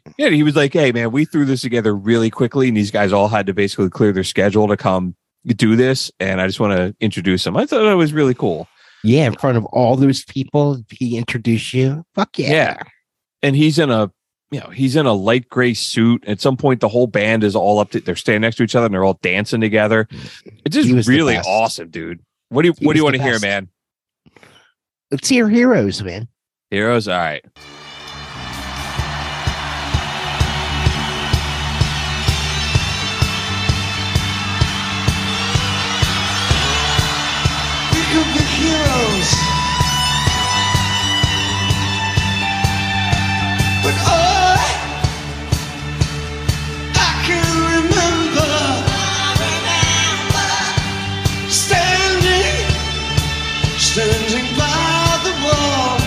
Yeah, he was like, hey, man, we threw this together really quickly, and these guys all had to basically clear their schedule to come do this, and I just want to introduce them. I thought it was really cool. Yeah, in front of all those people, he introduced you. Fuck yeah. Yeah. And he's in a, you know, he's in a light gray suit. At some point, the whole band is all up to, they're standing next to each other, and they're all dancing together. It's just really awesome, dude. What do you, He what do you was want the to hear, best. man? Let's hear Heroes, man. Heroes? All right. We could be heroes, but I, I can remember, standing, standing by the wall,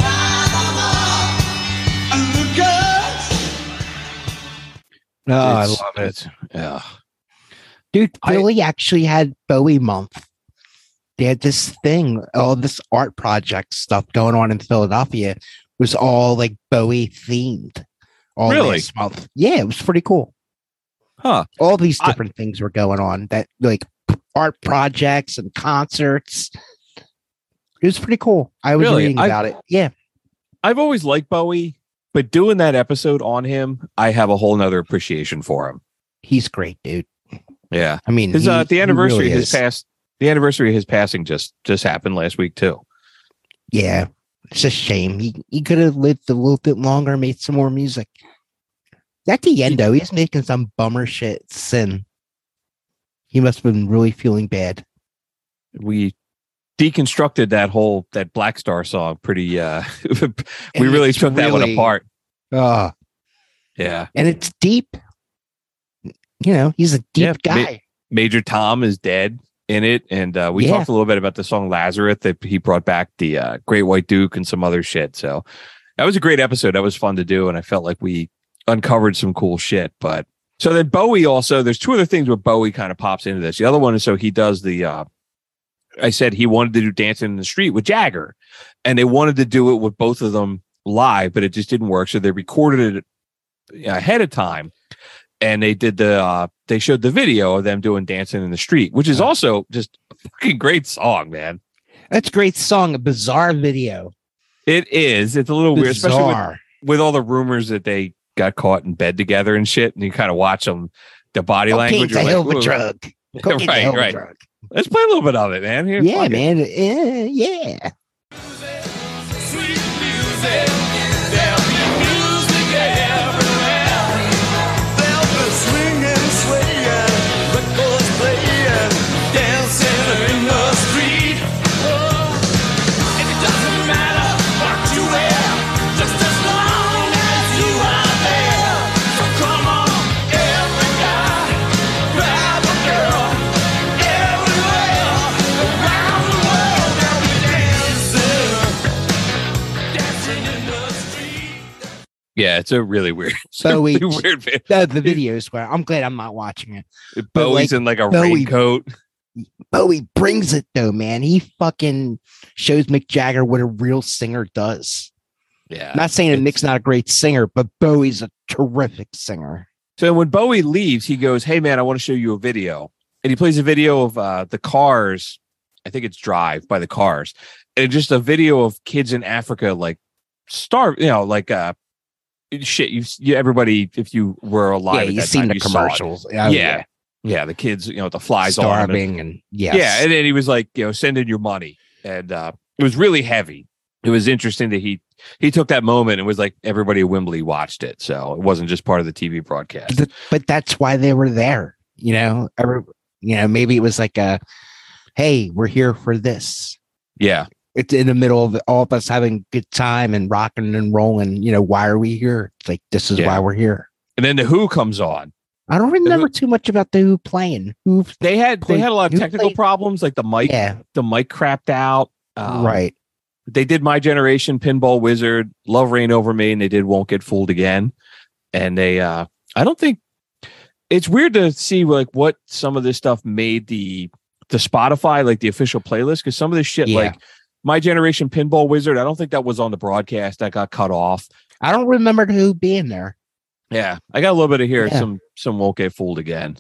and the girls. Oh, I It's- love it. it's- Yeah. Dude, I- Philly actually had Bowie month. They had this thing, all this art project stuff going on in Philadelphia was all like Bowie themed. All Really? last month. Yeah, it was pretty cool. Huh. All these I- different things were going on that like art projects and concerts. It was pretty cool. I was Really? reading I- about it. Yeah. I've always liked Bowie, but doing that episode on him, I have a whole nother appreciation for him. He's great, dude. Yeah. I mean, His, he- uh, the he anniversary really of his is. past, the anniversary of his passing just just happened last week too. Yeah. It's a shame. He he could have lived a little bit longer, made some more music. At the end, though, he's making some bummer shit sin. He must have been really feeling bad. We deconstructed that whole that Black Star song pretty. uh We And really it's took that one really- apart. Oh, Yeah. and it's deep. You know, he's a deep Yeah, ma- guy. Major Tom is dead in it, and uh, we Yeah. talked a little bit about the song Lazarus that he brought back the uh, Great White Duke and some other shit. So that was a great episode. That was fun to do, and I felt like we uncovered some cool shit. But so then Bowie also, there's two other things where Bowie kind of pops into this. The other one is so he does the. Uh, I said he wanted to do Dancing in the Street with Jagger, and they wanted to do it with both of them live, but it just didn't work. So they recorded it ahead of time. And they did the uh, they showed the video of them doing Dancing in the Street, which is also just a fucking great song, man. That's a great song. A bizarre video. It is. It's a little weird, especially Bizarre. with, with all the rumors that they got caught in bed together and shit. And you kind of watch them, the body language. Cocaine's a you're hell of like, a "Ooh." drug. Cocaine's a Right, hell of a right. drug. Let's play a little bit of it, man. Here, Yeah, fuck it. man. Eh, yeah. Sweet music, there'll be music everywhere. There'll be swinging, swaying, records playing, dancing in the street. Oh, and it doesn't matter what you wear, just as long as you are there. So come on, every guy, grab a girl, everywhere around the world. They'll be dancing. Dancing in the street. Yeah, it's a really weird, it's a Bowie. really weird video. The, the videos where I'm glad I'm not watching it. But, Bowie's like, in like a Bowie- raincoat. Bowie brings it though, man. He fucking shows Mick Jagger what a real singer does. Yeah. Not saying that it's- Mick's not a great singer, but Bowie's a terrific singer. So when Bowie leaves, he goes, "Hey man, I want to show you a video," and he plays a video of uh, the Cars. I think it's Drive by the Cars, and just a video of kids in Africa like starve. You know, like uh, shit. You, you everybody, if you were alive, yeah, at you've that seen time, the you saw it. commercials. Oh, yeah. yeah, the kids. You know, the flies on 'em and- starving and yes. yeah, and then he was like, you know, send in your money, and uh, it was really heavy. It was interesting that he he took that moment and was like, everybody at Wembley watched it, so it wasn't just part of the T V broadcast. Th- but that's why they were there. You know, Every, you know, maybe it was like a, hey, we're here for this. Yeah, It's in the middle of all of us having a good time and rocking and rolling. You know, why are we here? It's like this is Yeah. why we're here. and then the Who comes on. I don't remember too much about the Who playing. Who They had they played- had a lot of who technical played- problems, like the mic. Yeah, The mic crapped out. Um, right. They did My Generation, Pinball Wizard, Love Reign Over Me, and they did Won't Get Fooled Again. And they, uh, I don't think it's weird to see like what some of this stuff made the the Spotify, like the official playlist, because some of this shit, Yeah. like My Generation, Pinball Wizard, I don't think that was on the broadcast. That got cut off. I don't remember the Who being there. Yeah, I got a little bit of here. Yeah. Some some won't get fooled again.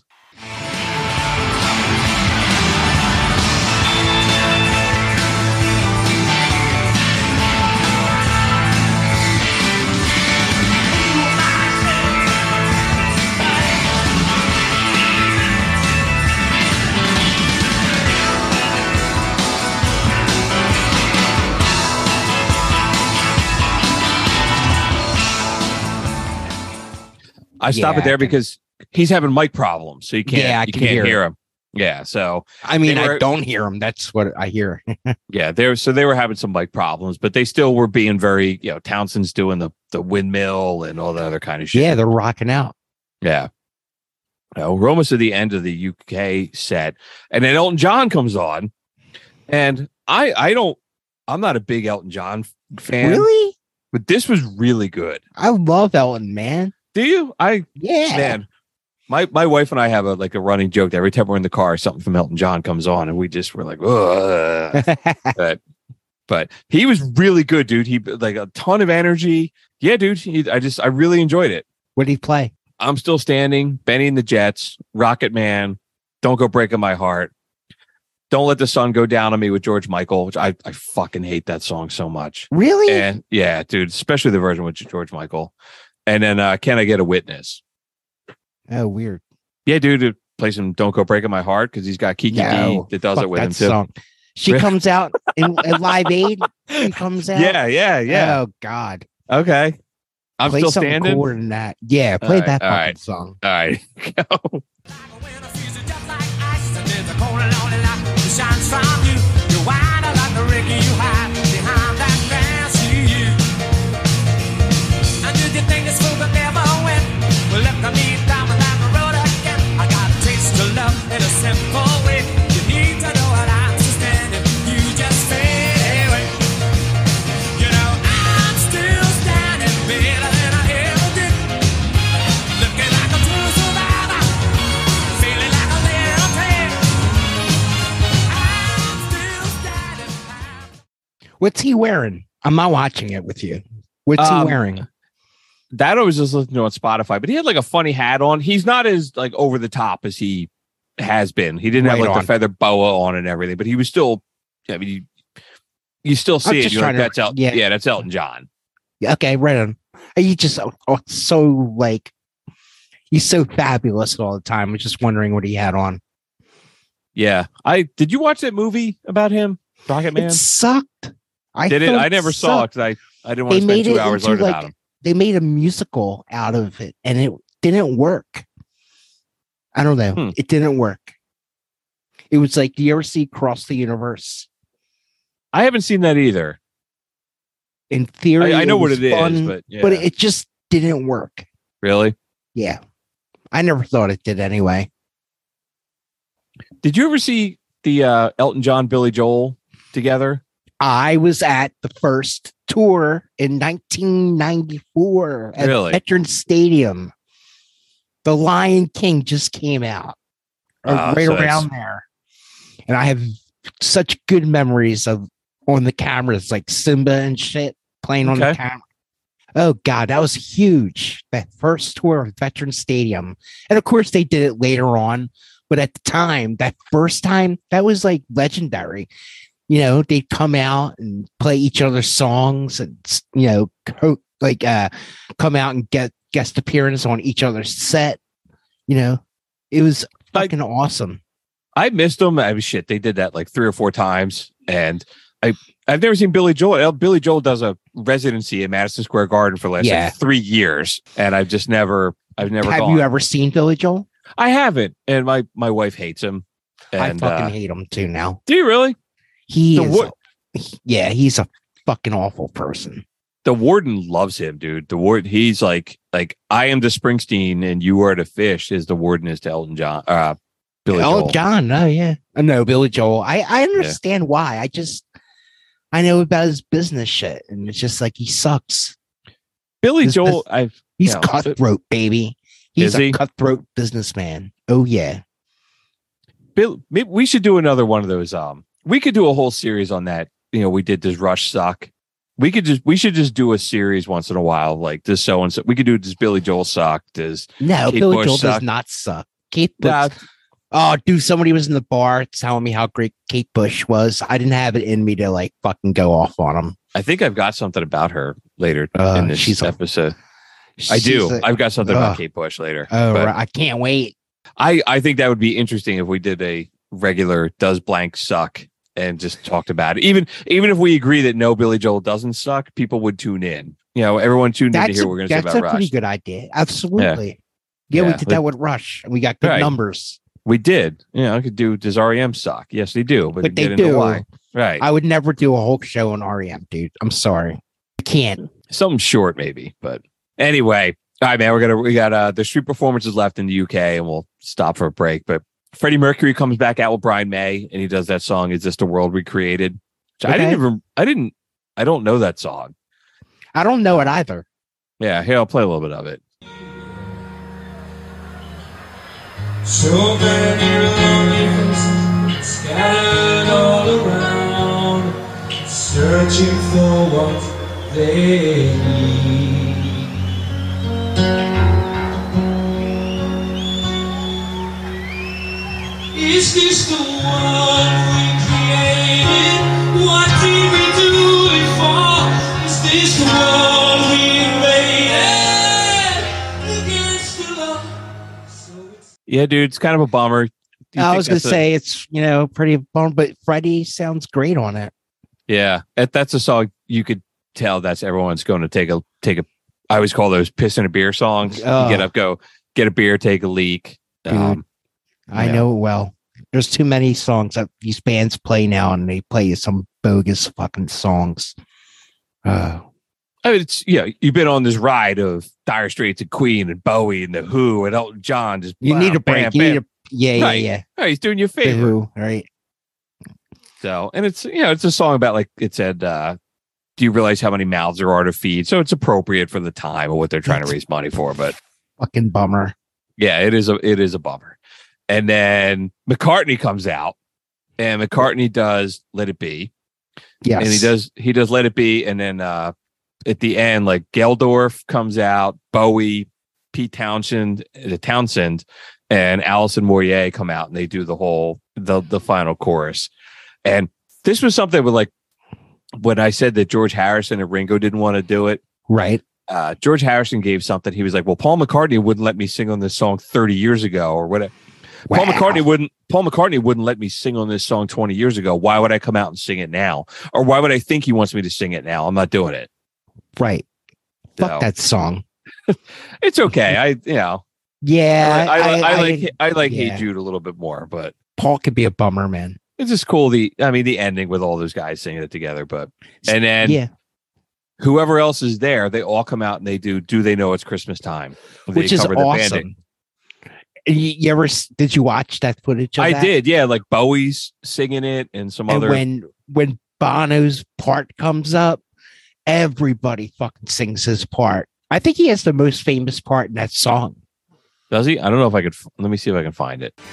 I stop Yeah, it there I can- because he's having mic problems, so you can't Yeah, I you can can't hear hear him. Yeah, so I mean, They were- I don't hear them. That's what I hear. yeah, there so they were having some mic problems, but they still were being very, you know, Townsend's doing the the windmill and all the other kind of shit. Yeah, they're rocking out. Yeah. Uh, we're almost at the end of the U K set, and then Elton John comes on, and I I don't I'm not a big Elton John f- fan, Really? but this was really good. I love Elton, man. Do you? I Yeah. man, my my wife and I have a like a running joke that every time we're in the car, something from Elton John comes on, and we just were like, ugh. but but he was really good, dude. He like a ton of energy. Yeah, dude. He, I just I really enjoyed it. What did he play? I'm Still Standing, Benny and the Jets, Rocket Man, Don't Go Breaking My Heart, Don't Let the Sun Go Down on Me with George Michael, which I, I fucking hate that song so much. Really? And yeah, dude, especially the version with George Michael. And then uh, Can I Get a Witness? Oh, weird. Yeah, dude, it plays him Don't Go Breaking My Heart because he's got Kiki No, D that does fuck it with that him too. song. She Really? comes out in, in Live Aid. She comes out. Yeah, yeah, yeah. Oh God. Okay. I'm play Still something Standing. cooler than that. Yeah, play All right, that all fucking right. song. All right. Go. Shines from you. You wind up like the Ricky you hide behind that fancy you. And did you think this fool could never win? Well, let me down down the road again. I got a taste of love in a simple way. You need to know what I'm standing. You just fade away. You know I'm still standing better than I ever did. Looking like a true survivor, feeling like a little kid. What's he wearing? I'm not watching it with you. What's Um, he wearing? That I was just listening to on Spotify, but he had like a funny hat on. He's not as like over the top as he has been. He didn't have Right like on. the feather boa on and everything, but he was still. I mean, you, you still see it. just You're like, trying to- that's El- yeah. yeah, that's Elton John. Yeah, okay, right on. He just oh, oh, so like he's so fabulous all the time. I was just wondering what he had on. Yeah, I did. You watch that movie about him, Rocket Man? It sucked. I did it? thought I never saw it sucked. because I I didn't want They to spend made two it hours into learning like about him. they made a musical out of it, and it didn't work. I don't know. Hmm. It didn't work. It was like, do you ever see Cross the Universe? I haven't seen that either. In theory, I, I know what was it is, fun, but yeah. but it just didn't work. really, Yeah, I never thought it did anyway. did you ever see the uh, Elton John Billy Joel together? I was at the first tour in nineteen ninety-four at Really? Veterans Stadium. The Lion King just came out, or Ah, right so that's- around there, and I have such good memories of on the cameras, like Simba and shit playing on the Okay. camera. Oh God, that was huge! That first tour of Veterans Stadium, and of course they did it later on, but at the time, that first time, that was like legendary. You know, they'd come out and play each other's songs, and you know, co- like uh, come out and get guest appearance on each other's set. You know, it was fucking awesome. I missed them. I mean, shit, they did that like three or four times, and I I've never seen Billy Joel. El- Billy Joel does a residency at Madison Square Garden for the last Yeah. like three years, and I've just never I've never. Have gone. you ever seen Billy Joel? I haven't, and my my wife hates him. And, I fucking uh, hate him too now. do you really? He The is, wa- yeah, he's a fucking awful person. The warden loves him, dude. The warden, he's like like I am to Springsteen, and you are to Fish. Is the warden is to Elton John? Uh, Billy oh, Joel. John, oh yeah, I know Billy Joel. I I understand why. I just I know about his business shit, and it's just like he sucks. Billy His Joel. bus- I've He's you know, cutthroat, baby. He's Is a he? cutthroat businessman. Oh yeah. Bill, maybe we should do another one of those. Um, we could do a whole series on that. You know, we did Does Rush Suck? We could just we should just do a series once in a while, like this so and so. We could do does Billy Joel suck? Does No, Kate Billy Bush Joel suck? does not suck. Kate Nah, Bush. Oh, dude, somebody was in the bar telling me how great Kate Bush was. I didn't have it in me to like fucking go off on him. I think I've got something about her later Uh, in this she's a- episode. I do. She's a- I've got something about Ugh. Kate Bush later. Oh, but right. I can't wait. I, I think that would be interesting if we did a regular does blank suck and just talked about it. Even even if we agree that no, Billy Joel doesn't suck, people would tune in. You know, everyone tuned in to That's hear a, what we're going to say that's about a Rush. pretty good idea. Absolutely. Yeah, we Yeah, did like- that with Rush, and we got good Right. numbers. We did. You know, I could do does R E M suck? Yes, they do. But, But get they into do. why. Right. I would never do a whole show on R E M, dude. I'm sorry. I can't. Something short, maybe. But anyway, all right, man. We're gonna we got uh the street performances left in the U K, and we'll stop for a break. But Freddie Mercury comes back out with Brian May, and he does that song "Is This the World We Created?" Which I didn't Okay. even. I didn't. I don't know that song. I don't know it either. Yeah, here I'll play a little bit of it. So many lonely faces scattered all around, searching for what they need. Is this the world we created? What did we do it for? Is this the world we made against the law? So it's Yeah, dude, it's kind of a bummer. Do you I think was going that's to a- say it's, you know, pretty bummed, but Freddie sounds great on it. yeah, that, that's a song you could tell that's everyone's going to take a take a. I always call those piss in a beer songs. Oh. You get up, go get a beer, take a leak. Dude. Um, I Yeah. know it well. There's too many songs that these bands play now, and they play some bogus fucking songs. Uh, I mean, it's yeah. You've been on this ride of Dire Straits and Queen and Bowie and the Who and Elton John. Just you bam, need a break. bam, You bam. need a yeah, yeah, Right. yeah. Oh, he's doing you a The favor. Who, right? So, and it's you know, it's a song about like it said. uh Do you realize how many mouths there are to feed? So it's appropriate for the time of what they're trying to raise money for. But Fucking bummer. yeah, it is a it is a bummer. And then McCartney comes out, and McCartney does "Let It Be." Yes. And he does he does "Let It Be," and then uh at the end, like Geldorf comes out, Bowie, Pete Townshend, the Townsend, and Alison Moyer come out, and they do the whole the the final chorus. And this was something with like when I said that George Harrison and Ringo didn't want to do it. Right. Uh, George Harrison gave something. He was like, "Well, Paul McCartney wouldn't let me sing on this song thirty years ago, or whatever." Paul Wow. McCartney wouldn't. Paul McCartney wouldn't let me sing on this song twenty years ago. Why would I come out and sing it now? Or why would I think he wants me to sing it now? I'm not doing it. Right. So, Fuck that song. It's okay. I you know. Yeah. I, I, I, I like I like yeah. Hey Jude a little bit more, but Paul could be a bummer, man. it's just cool. The I mean the ending with all those guys singing it together, but and then Yeah. whoever else is there, they all come out and they do. Do they know it's Christmas time? They Which is cover the Bandit. awesome. You, you ever s- did you watch that footage? Of I that? did, yeah. Like Bowie's singing it and some And other. when when Bono's part comes up, everybody fucking sings his part. I think he has the most famous part in that song. Does he? I don't know if I could. Let me see if I can find it.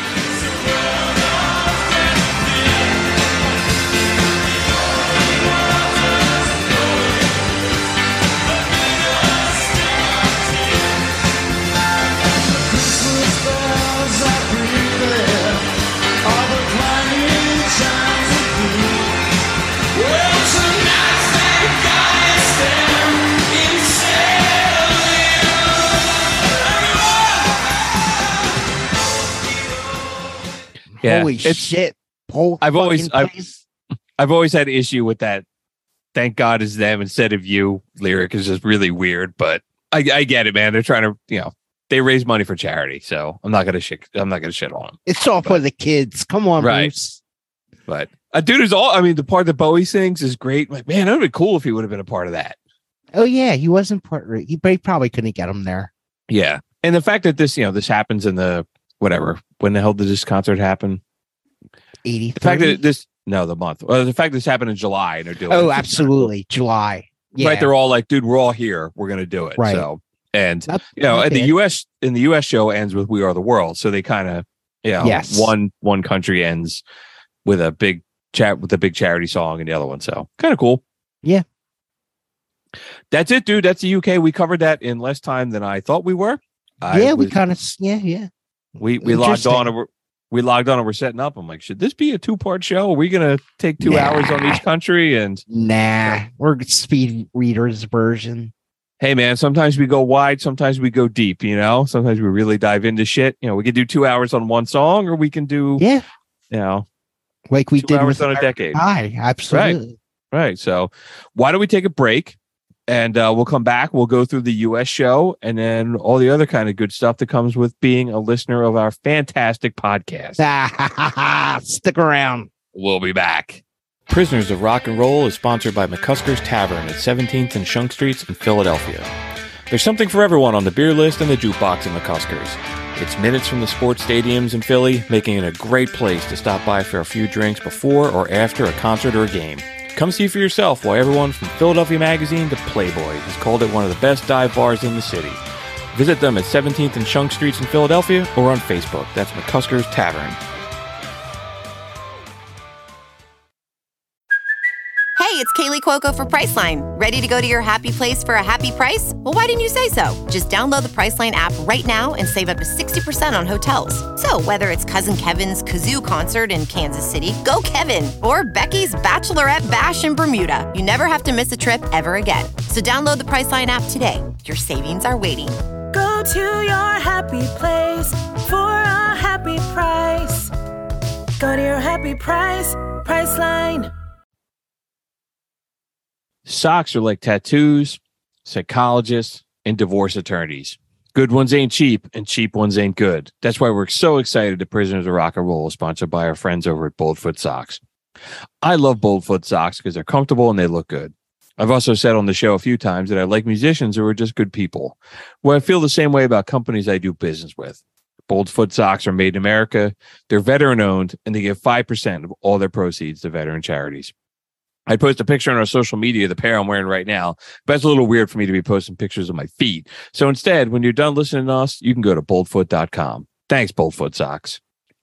Yeah, Holy it's- shit. Paul I've always- fucking I've- plays- I've always had issue with that. Thank God is them instead of you lyric is just really weird, but I, I get it, man. They're trying to, you know, they raise money for charity, so I'm not gonna shit. I'm not gonna shit on them. It's all for the kids. Come on, Right. Bruce. But a dude is all. I mean, the part that Bowie sings is great. Like, man, it would be cool if he would have been a part of that. Oh yeah, he wasn't part. He, but he probably couldn't get him there. Yeah, and the fact that this, you know, this happens in the whatever. When the hell did this concert happen? eighty. The fact that this no, the month. Well, the fact that this happened in July and they're doing. Oh, it. absolutely, July. Yeah, Right, they're all like, dude, we're all here. We're gonna do it. Right. So, and Not- you know, not and the bad. U S in the U S show ends with "We Are the World," so they kind of, you know, Yes. one one country ends with a big chat with a big charity song, and the other one. So, kind of cool. Yeah. That's it, dude. That's the U K. We covered that in less time than I thought we were. I yeah, we was- kind of, yeah, yeah. We we logged on and we're, we logged on and we're setting up. I'm like, should this be a two part show? Are we gonna take two Nah. hours on each country? And Nah, we're speed readers version. hey, man, sometimes we go wide, sometimes we go deep. You know, sometimes we really dive into shit. You know, we can do two hours on one song, or we can do Yeah, you know, like we two did hours with on a decade. Hi, absolutely. Right. So, why don't we take a break? And uh, we'll come back. We'll go through the U S show and then all the other kind of good stuff that comes with being a listener of our fantastic podcast. Stick around. We'll be back. Prisoners of Rock and Roll is sponsored by McCusker's Tavern at seventeenth and Shunk Streets in Philadelphia. There's something for everyone on the beer list and the jukebox at McCusker's. It's minutes from the sports stadiums in Philly, making it a great place to stop by for a few drinks before or after a concert or a game. Come see for yourself why everyone from Philadelphia Magazine to Playboy has called it one of the best dive bars in the city. Visit them at seventeenth and Shunk Streets in Philadelphia or on Facebook. That's McCusker's Tavern. Hey, it's Kaylee Cuoco for Priceline. Ready to go to your happy place for a happy price? Well, why didn't you say so? Just download the Priceline app right now and save up to sixty percent on hotels. So whether it's Cousin Kevin's Kazoo Concert in Kansas City, go Kevin, or Becky's Bachelorette Bash in Bermuda, you never have to miss a trip ever again. So download the Priceline app today. Your savings are waiting. Go to your happy place for a happy price. Go to your happy price, Priceline. Socks are like tattoos, psychologists, and divorce attorneys. Good ones ain't cheap, and cheap ones ain't good. That's why we're so excited that Prisoners of Rock and Roll is sponsored by our friends over at Boldfoot Socks. I love Boldfoot Socks because they're comfortable and they look good. I've also said on the show a few times that I like musicians who are just good people. Well, I feel the same way about companies I do business with. Boldfoot Socks are made in America, they're veteran-owned, and they give five percent of all their proceeds to veteran charities. I post a picture on our social media of the pair I'm wearing right now, but it's a little weird for me to be posting pictures of my feet. So instead, when you're done listening to us, you can go to boldfoot dot com. Thanks, Boldfoot Socks.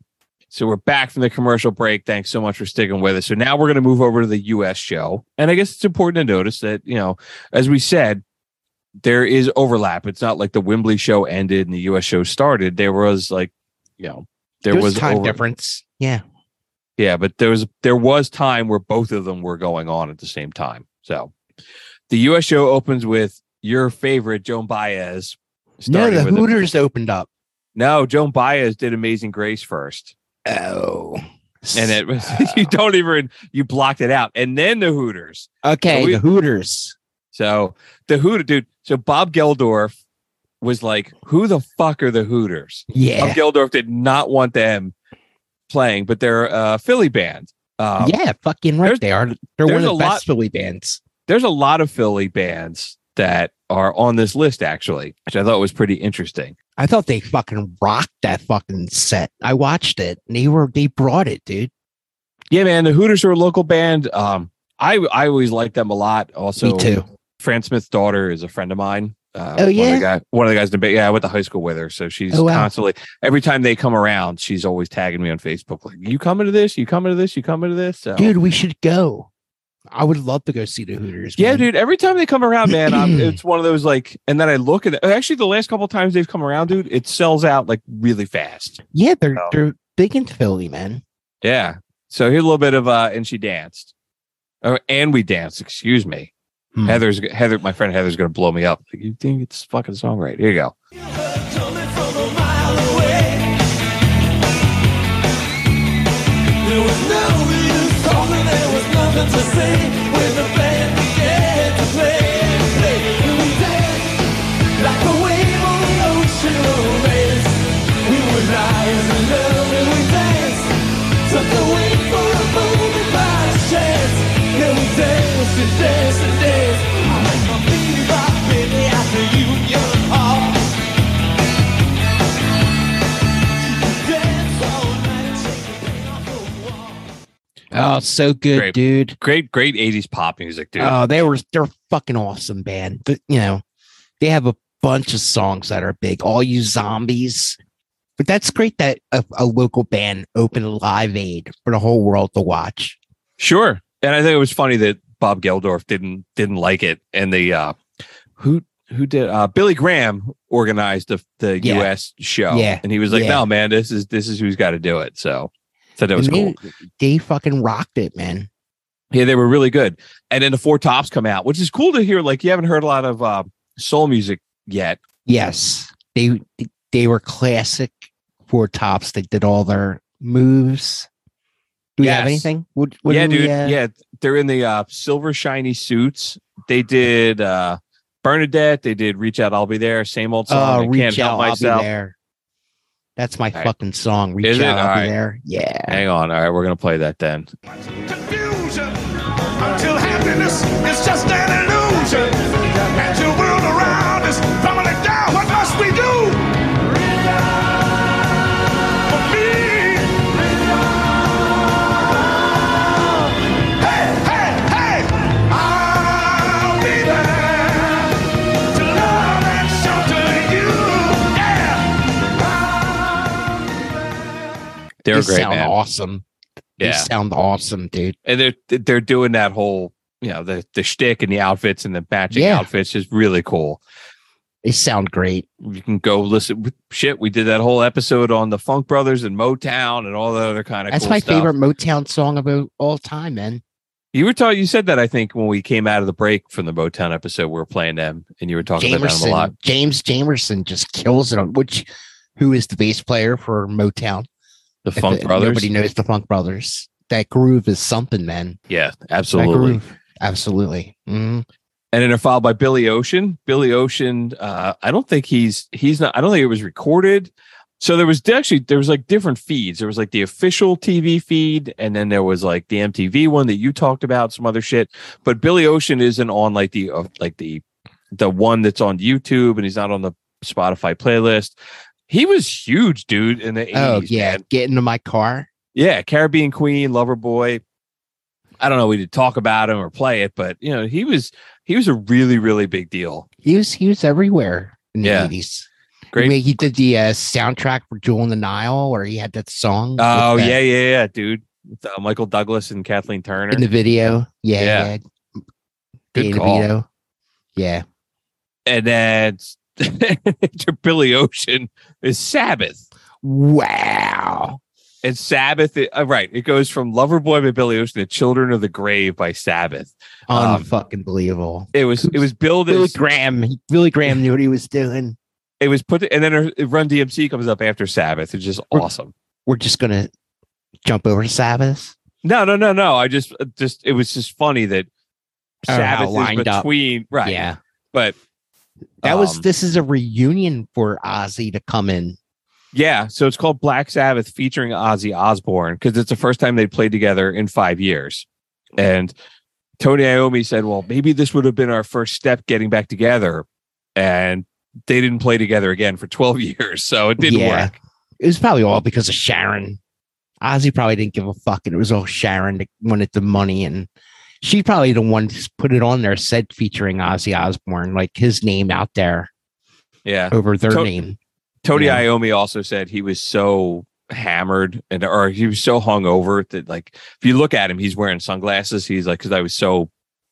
So we're back from the commercial break. Thanks so much for sticking with us. So now we're going to move over to the U S show. And I guess it's important to notice that, you know, as we said, there is overlap. It's not like the Wembley show ended and the U S show started. There was like, you know, there There's was time over- difference. Yeah. Yeah, but there was there was time where both of them were going on at the same time. So the U S show opens with your favorite Joan Baez. No, the with Hooters a, opened up. No, Joan Baez did Amazing Grace first. Oh. And it was you don't even you blocked it out. And then the Hooters. Okay, so we, the Hooters. So the Hooter dude. So Bob Geldorf was like, who the fuck are the Hooters? Yeah. Bob Geldorf did not want them playing, but they're a Philly band. Um, yeah, fucking right. They are. They're one of the best lot, Philly bands. There's a lot of Philly bands that are on this list, actually, which I thought was pretty interesting. I thought they fucking rocked that fucking set. I watched it. And they were they brought it, dude. Yeah, man. The Hooters are a local band. Um, I I always liked them a lot. Also, me too. Fran Smith's daughter is a friend of mine. Uh, oh yeah, one of, the guy, one of the guys in the ba- yeah, I went to high school with her, so she's oh, wow. constantly every time they come around, she's always tagging me on Facebook, like, "You coming to this? You coming to this? You coming to this?" So, dude, we should go. I would love to go see the Hooters. Yeah, man. dude. Every time they come around, man, I'm, it's one of those like. And then I look at it. Actually, the last couple of times they've come around, dude, it sells out like really fast. Yeah, they're so, they're big in Philly, man. Yeah. So here's a little bit of uh, and she danced, oh, and we danced. Excuse me. Hmm. Heather's Heather, my friend Heather's gonna blow me up. Like, you think it's fucking song right? Here you go. There was no song and there was nothing to say when the band began to play. And we danced like a wave on the ocean race. We were liars in love and we danced. Took the wait for a moment by chance. And we danced and danced and danced. Oh, so good, great, dude. Great, great eighties pop music, dude. Oh, they were they're fucking awesome band. But, you know, they have a bunch of songs that are big. All You Zombies. But that's great that a, a local band opened Live Aid for the whole world to watch. Sure. And I think it was funny that Bob Geldorf didn't didn't like it, and the uh, who who did uh, Billy Graham organized the the Yeah. U S show, Yeah. and he was like, Yeah. "No, man, this is this is who's got to do it." So, so that was And they, cool. They fucking rocked it, man. Yeah, they were really good. And then the Four Tops come out, which is cool to hear. Like, you haven't heard a lot of uh, soul music yet. Yes, they they were classic Four Tops. They did all their moves. Do we have Yes. anything? What, what yeah, do we, dude. uh, Yeah, they're in the uh, silver shiny suits. They did uh, Bernadette. They did Reach Out, I'll Be There. Same old song. Oh, I Reach Can't Help Out, I'll Be Myself. There. That's my All right. fucking song. Reach Is it? Out, I'll All Be right. There. Yeah. Hang on. All right, we're gonna play that then. Confusion until happiness is just an illusion. And your world around is crumbling down. What must we do? For me. Hey, hey, hey! I'll be there to love and shelter you. Yeah. They're They great, sound man. awesome. They Yeah, sound awesome, dude. and they're they're doing that whole, you know, the the shtick and the outfits and the matching Yeah. outfits is really cool. They sound great. You can go listen. Shit, we did that whole episode on the Funk Brothers and Motown and all the other kind of. That's cool my stuff. favorite Motown song of all- all time, man. You were talking. You said that I think when we came out of the break from the Motown episode, we were playing them, and you were talking about them a lot. Jamerson, James Jamerson just kills it on which who is the bass player for Motown? The If Funk it- Brothers. Nobody knows the Funk Brothers. That groove is something, man. Yeah, That absolutely. groove. Absolutely. Mhm. And then they're followed by Billy Ocean. Billy Ocean. Uh, I don't think he's he's not. I don't think it was recorded. So there was actually there was like different feeds. There was like the official T V feed, and then there was like the M T V one that you talked about, some other shit. But Billy Ocean isn't on like the uh, like the the one that's on YouTube, and he's not on the Spotify playlist. He was huge, dude, in the eighties. Oh yeah, man. get into my car. Yeah, Caribbean Queen, Lover Boy. I don't know, we did talk about him or play it, but you know, he was he was a really, really big deal. He was he was everywhere in the Yeah. eighties. Great. I mean, he did the uh, soundtrack for Jewel in the Nile, where he had that song. Oh with the- yeah, yeah, yeah, dude. With, uh, Michael Douglas and Kathleen Turner. in the video. Yeah, Yeah. yeah. Good Danny call. DeVito. Yeah. And then to Billy Ocean is Sabbath. Wow. And Sabbath, uh, right? It goes from Loverboy by Billy Ocean to Children of the Grave by Sabbath. Um, Unfucking believable. it was it was billed Billy as Graham. he- Billy Graham knew what he was doing. it was put, and then uh, Run D M C comes up after Sabbath. It's just awesome. We're just gonna jump over to Sabbath. No, no, no, no. I just, uh, just it was just funny that Oh, how Sabbath is lined up. between, right? Yeah. But That was um, this is a reunion for Ozzy to come in. yeah. So it's called Black Sabbath featuring Ozzy Osbourne because it's the first time they played together in five years. And Tony Iommi said, "Well, maybe this would have been our first step getting back together." And they didn't play together again for twelve years, so it didn't Yeah. work. It was probably all because of Sharon. Ozzy probably didn't give a fuck, and it was all Sharon that wanted the money, and she probably the one to put it on there, said featuring Ozzy Osbourne, like his name out there Yeah. over their To- name. Tony Yeah. Iommi also said he was so hammered and or he was so hungover that like if you look at him, he's wearing sunglasses. He's like, because I was so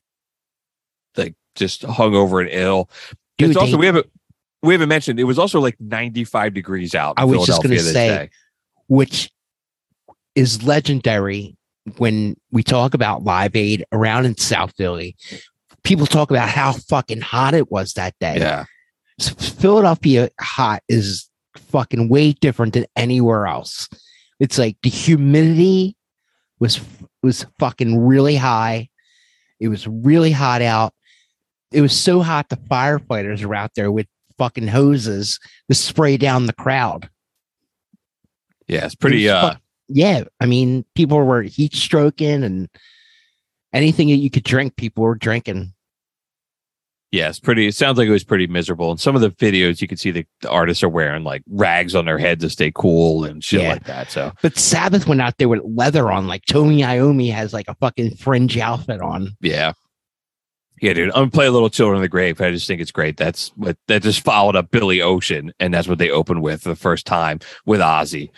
like just hungover and ill. Dude, it's also they- we haven't we haven't mentioned it was also like ninety-five degrees out. In I was just Philadelphia gonna this say, day. which is legendary when we talk about Live Aid around in South Philly. People talk about how fucking hot it was that day. Yeah. S- Philadelphia hot is fucking way different than anywhere else. It's like the humidity was was fucking really high. It was really hot out. It was so hot the firefighters were out there with fucking hoses to spray down the crowd. Yeah, it's pretty It was uh fuck- yeah, I mean, people were heat stroking and anything that you could drink, people were drinking. yeah, it's pretty it sounds like it was pretty miserable. And some of the videos you can see the, the artists are wearing like rags on their head to stay cool and shit Yeah. like that. So But Sabbath went out there with leather on, like Tony Iommi has like a fucking fringe outfit on. yeah. Yeah, dude. I'm gonna play a little Children of the Grave. I just think it's great. That's what that just followed up Billy Ocean, and that's what they opened with for the first time with Ozzy.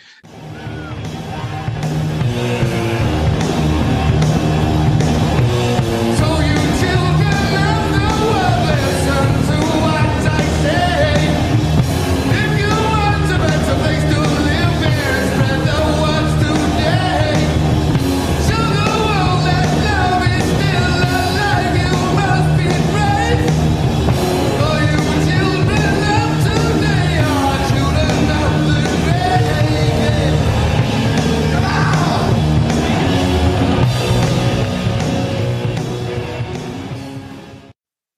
So you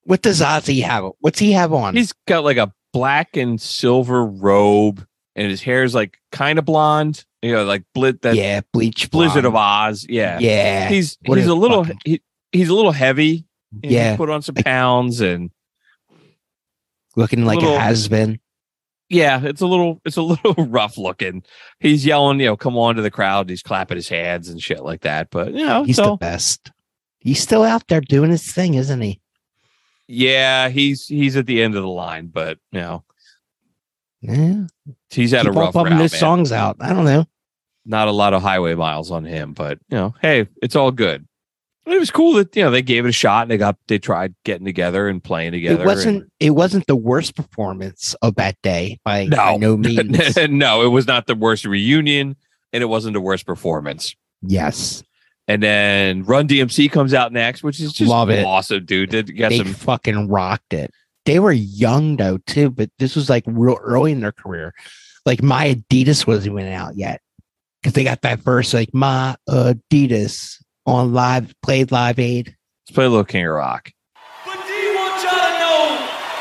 What does Ozzy have? What's he have on? He's got like a black and silver robe, and his hair's like kind of blonde. You know, like blit that yeah, bleach Blizzard blonde. of Oz. Yeah, Yeah. He's What he's a a little fucking- he, he's a little heavy. You know, Yeah. put on some pounds and Looking like little- a has been. yeah, it's a little it's a little rough looking. He's yelling, you know, come on to the crowd. He's clapping his hands and shit like that. But you know, He's so the best. He's still out there doing his thing, isn't he? yeah, he's he's at the end of the line, but you know, Yeah. he's had Keep a on rough pumping route, those man. songs out. I don't know. Not a lot of highway miles on him, but you know, hey, it's all good. It was cool that you know they gave it a shot and they got they tried getting together and playing together. It wasn't. and- It wasn't the worst performance of that day by, by no, no means. no, it was not the worst reunion, and it wasn't the worst performance. Yes, And then Run D M C comes out next, which is just Love it. awesome, dude. They got they some fucking rocked it. They were young though too, but this was like real early in their career. Like my Adidas wasn't even out yet because they got that verse like my Adidas on live played Live Aid. let's play a little King of Rock. But do you want y'all to know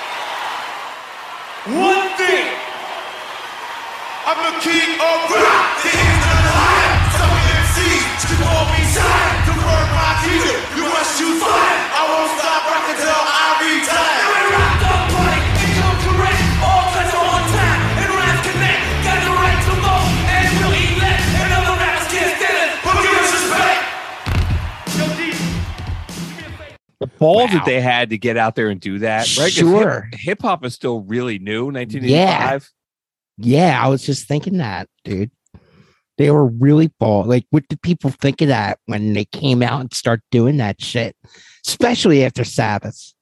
one thing? I'm the king of rock. The hands on the line. Some M Cs to call me sign. To burn my teacher. You must choose fire. I won't stop rocking till I retire. Now we rock the party. It comes correct. All cuts are on time. And raps connect. Got the right to vote. And we'll eat less. And other rappers can't stand it. But give us respect. Yo, D. The balls Wow. that they had to get out there and do that, right? 'Cause Sure. Hip hop is still really new, nineteen eighty-five. Yeah, I was just thinking that, dude. They were really ball. Like, what did people think of that when they came out and start doing that shit? Especially after Sabbath.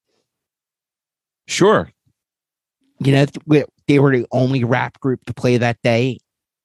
Sure. You know, th- they were the only rap group to play that day.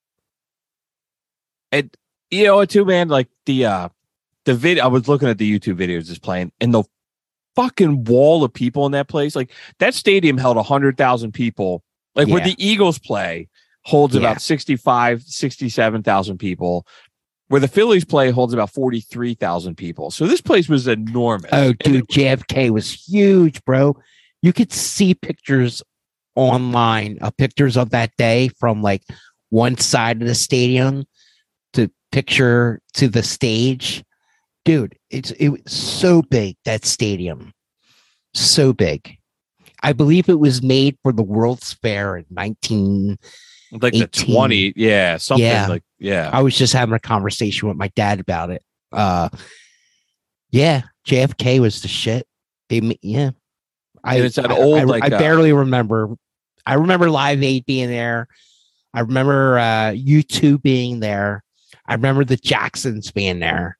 And you know what, too, man? Like the uh the video, I was looking at the YouTube videos just playing, and the fucking wall of people in that place, like that stadium held a hundred thousand people. Like where Yeah. the Eagles play holds Yeah. about sixty-five, sixty-seven thousand people. Where the Phillies play holds about forty-three thousand people. So this place was enormous. Oh, And dude, it- J F K was huge, bro. You could see pictures online of pictures of that day from like one side of the stadium to picture to the stage. Dude, it's it was so big, that stadium. So big. I believe it was made for the World's Fair in nineteen. like the eighteen. twenty, yeah, something Yeah. like yeah. I was just having a conversation with my dad about it. Uh, yeah, J F K was the shit. They, ma- yeah, I, And it's that I- old, I, like, I uh, barely remember. I remember Live Aid being there. I remember uh, U two being there. I remember the Jacksons being there.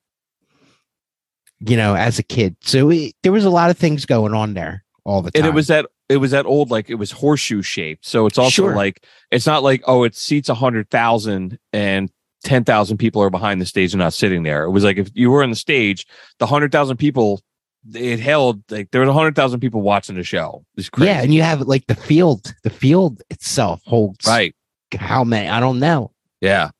You know, as a kid, so it, there was a lot of things going on there all the time. And it was that it was that old, like it was horseshoe shaped. So it's also Sure. like it's not like, oh, it seats a hundred thousand and ten thousand people are behind the stage and not sitting there. It was like if you were on the stage, the hundred thousand people it held like there was a hundred thousand people watching the show. It's crazy. yeah, and you have like the field. The field itself holds Right. how many? I don't know. Yeah.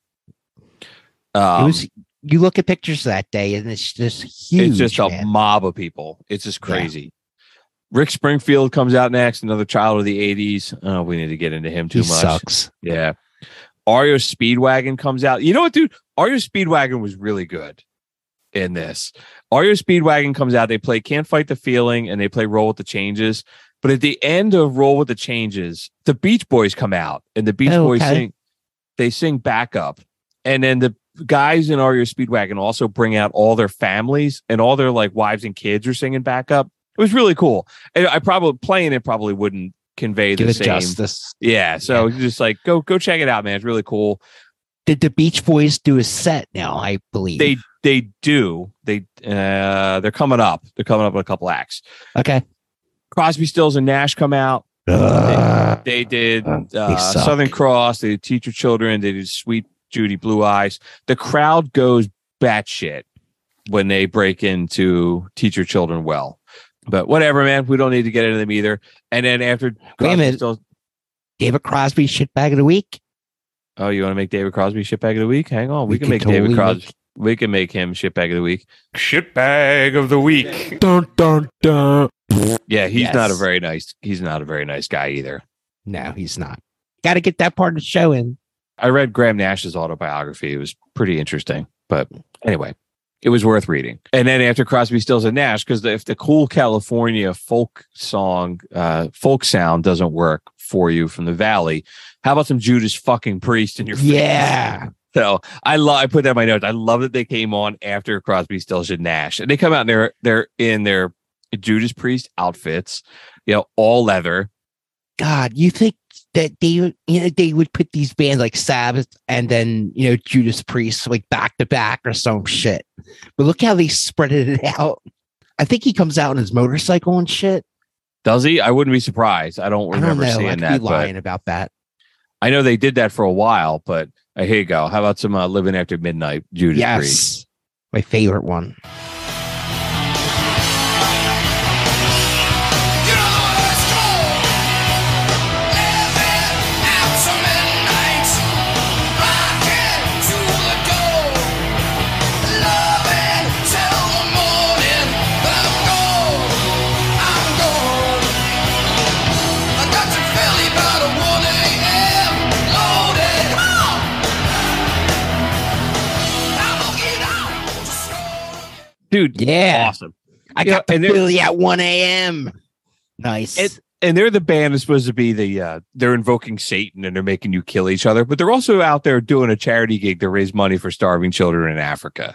Um, it was. You look at pictures of that day, and it's just huge. it's just a man. mob of people. It's just crazy. Rick Springfield comes out next, another child of the eighties. Oh, we need to get into him too He much. sucks. Yeah. Ario Speedwagon comes out. You know what, dude? Ario Speedwagon was really good in this. Ario Speedwagon comes out. They play Can't Fight the Feeling and they play Roll with the Changes. But at the end of Roll with the Changes, the Beach Boys come out and the Beach Oh, Boys okay. sing. They sing backup. And then the guys in Ario Speedwagon also bring out all their families and all their like wives and kids are singing backup. It was really cool. And I probably playing it probably wouldn't convey Give the it same. justice. Yeah, so just like go go check it out, man. It's really cool. Did the Beach Boys do a set now? I believe They they do. They uh they're coming up. They're coming up with a couple acts. Okay. Crosby, Stills, and Nash come out. Ugh. They, they did uh, They suck. Southern Cross. They did Teach Your Children. They did Sweet Judy Blue Eyes. The crowd goes batshit when they break into Teach Your Children Well. But whatever, man. We don't need to get into them either. And then after Wait a Crosby, minute. Stills, David Crosby shitbag of the week. oh, you want to make David Crosby shitbag of the week? Hang on, we, We can could make totally David Crosby. make- We can make him shitbag of the week. Shitbag of the week. Dun dun dun. Yeah, he's Yes. not a very nice. He's not a very nice guy either. No, he's not. Got to get that part of the show in. I read Graham Nash's autobiography. It was pretty interesting. But anyway, it was worth reading. And then after Crosby, Stills, and Nash, because if the cool California folk song, uh, folk sound doesn't work for you from the Valley, how about some Judas fucking Priest in your face? Yeah. So I love. I put that in my notes. I love that they came on after Crosby, Stills, and Nash, and they come out and they're they're in their Judas Priest outfits, you know, all leather. God, you think that they would, you know, they would put these bands like Sabbath and then, you know, Judas Priest like back to back or some shit. But look how they spread it out. I think he comes out on his motorcycle and shit. Does he? I wouldn't be surprised. I don't remember I don't know. seeing I could that. be lying but about that. I know they did that for a while, but uh, here you go. How about some uh, Living After Midnight, Judas Yes. Priest? My favorite one. Dude, yeah, awesome. I Yeah, got the and they're- Philly at one a.m. Nice. And, and they're the band that's supposed to be the, uh, they're invoking Satan and they're making you kill each other, but they're also out there doing a charity gig to raise money for starving children in Africa.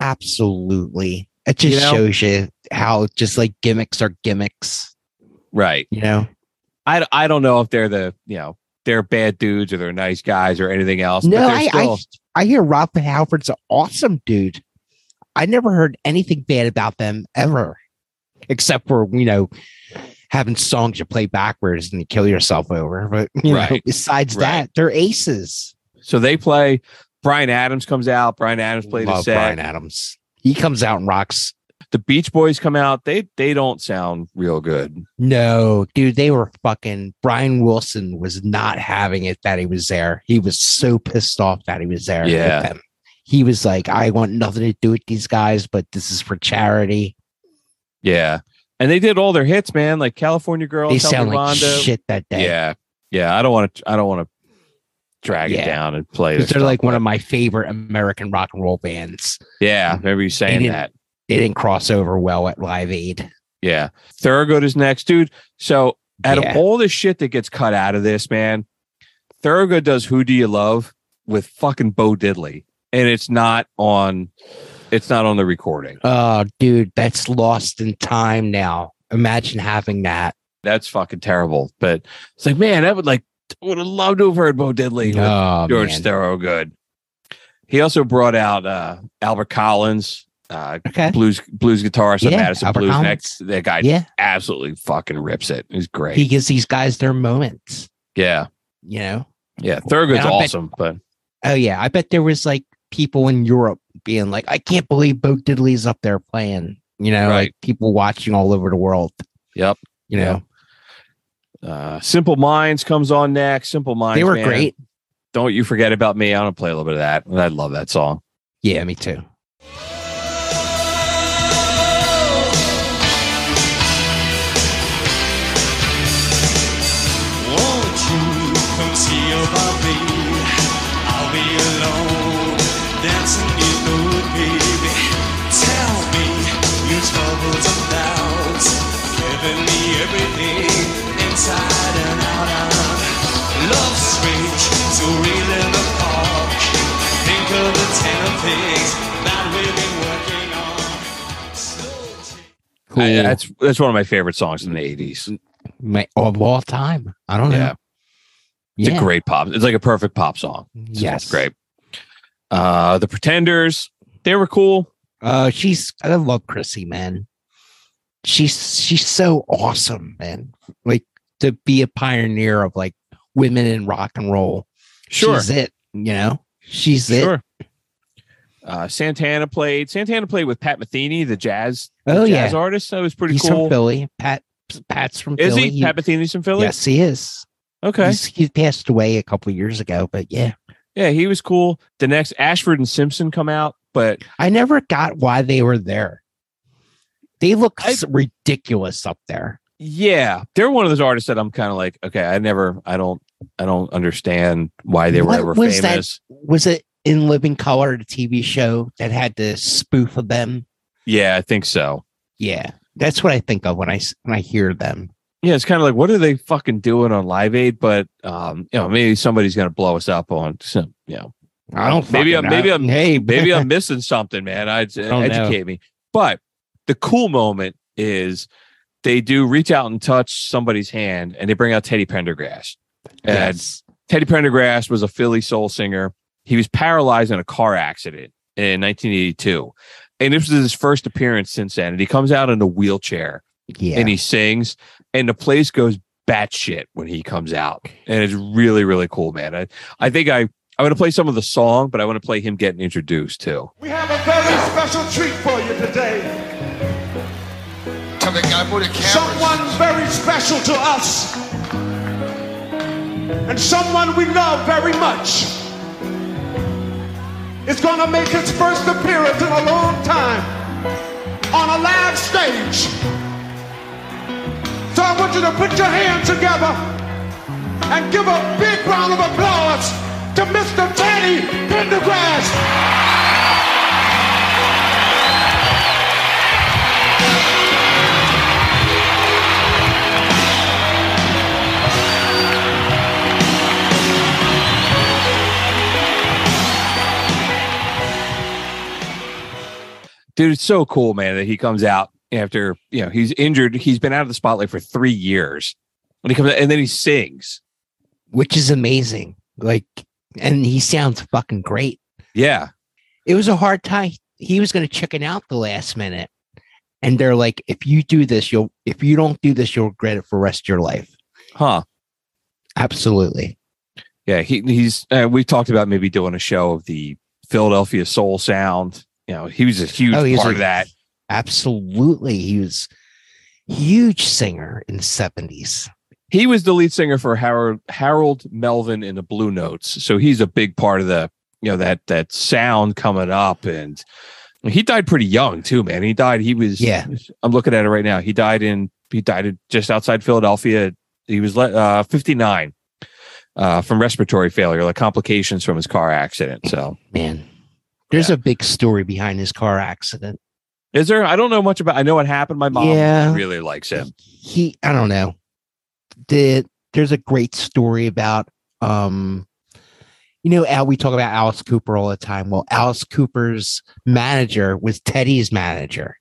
Absolutely. It just You know? shows you how just like gimmicks are gimmicks. Right. You know? I, I don't know if they're the, you know, they're bad dudes or they're nice guys or anything else. No, but they're I, still, I I hear Rob Halford's an awesome dude. I never heard anything bad about them ever, except for, you know, having songs you play backwards and you kill yourself over. But you know, Right. besides Right. that, they're aces. So they play. Brian Adams comes out. Brian Adams played a Love set. Brian Adams. He comes out and rocks. The Beach Boys come out. They they don't sound real good. No, dude, they were fucking. Brian Wilson was not having it that he was there. He was so pissed off that he was there. with Yeah. them. He was like, I want nothing to do with these guys, but this is for charity. Yeah, and they did all their hits, man. Like California Girl. They Tell sound Me like Rondo. shit that day. Yeah, yeah. I don't want to. I don't want to drag it Yeah. down and play. Because This they're stuff, like one but- of my favorite American rock and roll bands. Yeah, remember you saying didn't- that. They didn't cross over well at Live Aid. Yeah, Thorogood is next, dude. So out Yeah. of all the shit that gets cut out of this, man, Thorogood does "Who Do You Love" with fucking Bo Diddley, and it's not on. It's not on the recording. Oh, dude, that's lost in time now. Imagine having that. That's fucking terrible. But it's like, man, I would like would have loved to have heard Bo Diddley with Oh, George man. Thorogood. He also brought out uh, Albert Collins, uh, Okay. blues blues guitarist of Yeah, Madison Albert Blues Collins. Next. That guy Yeah. absolutely fucking rips it. He's great. He gives these guys their moments, yeah. you know? Yeah. Thorogood's And I bet- awesome, but Oh, yeah. I bet there was like people in Europe being like, I can't believe Bo Diddley's up there playing, you know, Right. like people watching all over the world, yep. you know? Uh, Simple Minds comes on next. Simple Minds. They were man. great. Don't You Forget About Me. I want to play a little bit of that. I love that song. Yeah, me too. Won't you come see about me? I'll be alone, dancing in the wood, baby. Tell me your troubles and doubts, giving me everything inside and out. I'm love strange, so real in the park. Think of the ten things that we've been working on. So Cool. I- that's that's one of my favorite songs in the eighties. My, of all time. I don't know. Yeah. It's Yeah. a great pop. It's like a perfect pop song. It's Yes. great. Uh, the Pretenders, they were cool. Uh, she's I love Chrissy, man. She's she's so awesome, man. Like to be a pioneer of like women in rock and roll. Sure. She's it, you know. She's Sure. Uh, Santana played. Santana played with Pat Metheny, the jazz, the Oh, jazz yeah. artist. That was pretty He's cool. from Philly. Pat Pat's from Is Philly. he? Pat Metheny's from Philly. Yes, he is. Okay. He's, he passed away a couple of years ago, but yeah. Yeah, he was cool. The next Ashford and Simpson come out, but I never got why they were there. They look I, ridiculous up there. Yeah, they're one of those artists that I'm kind of like, okay, I never, I don't, I don't understand why they what were ever was famous. That, was it In Living Color, the T V show that had the spoof of them? Yeah, I think so. Yeah, that's what I think of when I when I hear them. Yeah, it's kind of like, what are they fucking doing on Live Aid? But um, you know, maybe somebody's gonna blow us up on some, you know. I don't. Maybe I'm, know. maybe I'm, hey, maybe I'm missing something, man. I'd educate know. me. But the cool moment is they do reach out and touch somebody's hand, and they bring out Teddy Pendergrass. And yes. Teddy Pendergrass was a Philly soul singer. He was paralyzed in a car accident in nineteen eighty-two. And this was his first appearance since then. And he comes out in a wheelchair yeah. and he sings, and the place goes batshit when he comes out. And it's really, really cool, man. I, I think I, I want to play some of the song, but I want to play him getting introduced too. We have a very special treat for you today. Tell the guy move the cameras. Someone very special to us. And someone we love very much. Is going to make his first appearance in a long time on a live stage. So I want you to put your hands together and give a big round of applause to Mister Teddy Pendergrass. Dude, it's so cool, man, that he comes out after, you know, he's injured. He's been out of the spotlight for three years. And he comes out and then he sings. Which is amazing. Like, and he sounds fucking great. Yeah. It was a hard time. He was going to chicken out the last minute. And they're like, if you do this, you'll, if you don't do this, you'll regret it for the rest of your life. Huh. Absolutely. Yeah. He, he's, uh, we talked about maybe doing a show of the Philadelphia soul sound. You know, he was a huge oh, part a, of that. Absolutely. He was a huge singer in the seventies. He was the lead singer for Harold, Harold Melvin in the Blue Notes. So he's a big part of the, you know, that, that sound coming up. And he died pretty young too, man. He died. He was, yeah, I'm looking at it right now. He died in, he died just outside Philadelphia. He was uh, fifty-nine uh, from respiratory failure, like complications from his car accident. So, man. There's yeah. a big story behind his car accident. Is there? I don't know much about. I know what happened. My mom yeah. really likes him. He, I don't know. Did there's a great story about, um, you know, Al. We talk about Alice Cooper all the time. Well, Alice Cooper's manager was Teddy's manager,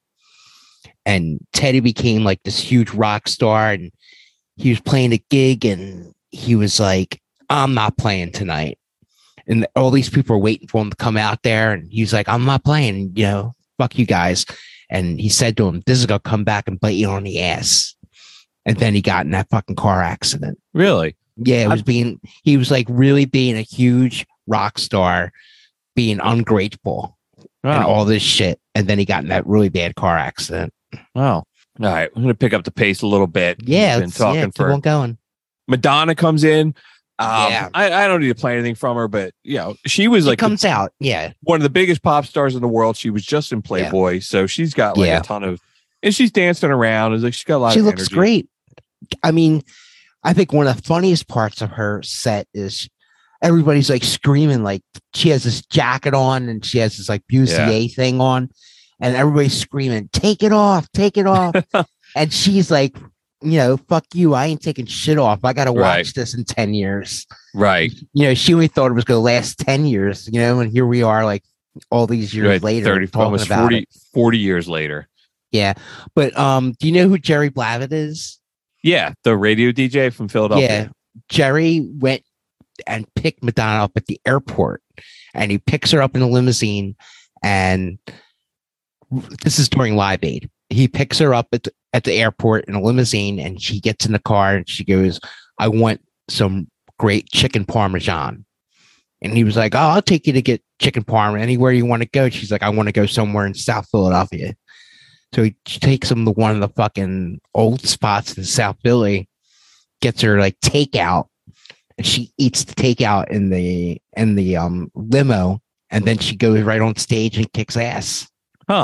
and Teddy became like this huge rock star. And he was playing a gig, and he was like, "I'm not playing tonight." And all these people are waiting for him to come out there. And he's like, I'm not playing, you know, fuck you guys. And he said to him, this is going to come back and bite you on the ass. And then he got in that fucking car accident. Really? Yeah, it was I'm- being, he was like really being a huge rock star, being ungrateful wow. and all this shit. And then he got in that really bad car accident. Wow. All right. I'm going to pick up the pace a little bit. Yeah. Been talking yeah, keep for on going. Madonna comes in. Um, yeah, I, I don't need to play anything from her, but you know, she was it like comes the, out. Yeah, one of the biggest pop stars in the world. She was just in Playboy, yeah. so she's got like yeah. a ton of, and she's dancing around. It's like she's got a lot. She of looks energy. great. I mean, I think one of the funniest parts of her set is everybody's like screaming, like she has this jacket on and she has this like bustier yeah. thing on, and everybody's screaming, "Take it off, take it off!" And she's like, you know, fuck you. I ain't taking shit off. I got to watch right. this in ten years. Right. You know, she only thought it was going to last ten years, you know, and here we are like all these years right. later. thirty, almost about forty, it. forty years later. Yeah. But um, do you know who Jerry Blavat is? Yeah. The radio D J from Philadelphia. Yeah. Jerry went and picked Madonna up at the airport, and he picks her up in a limousine. And this is during Live Aid. He picks her up at the, at the airport in a limousine, and she gets in the car and she goes, I want some great chicken parmesan. And he was like, oh, I'll take you to get chicken parm anywhere you want to go. She's like, I want to go somewhere in South Philadelphia. So he takes him to one of the fucking old spots in South Philly, gets her like takeout, and she eats the takeout in the in the um limo, and then she goes right on stage and kicks ass. Huh.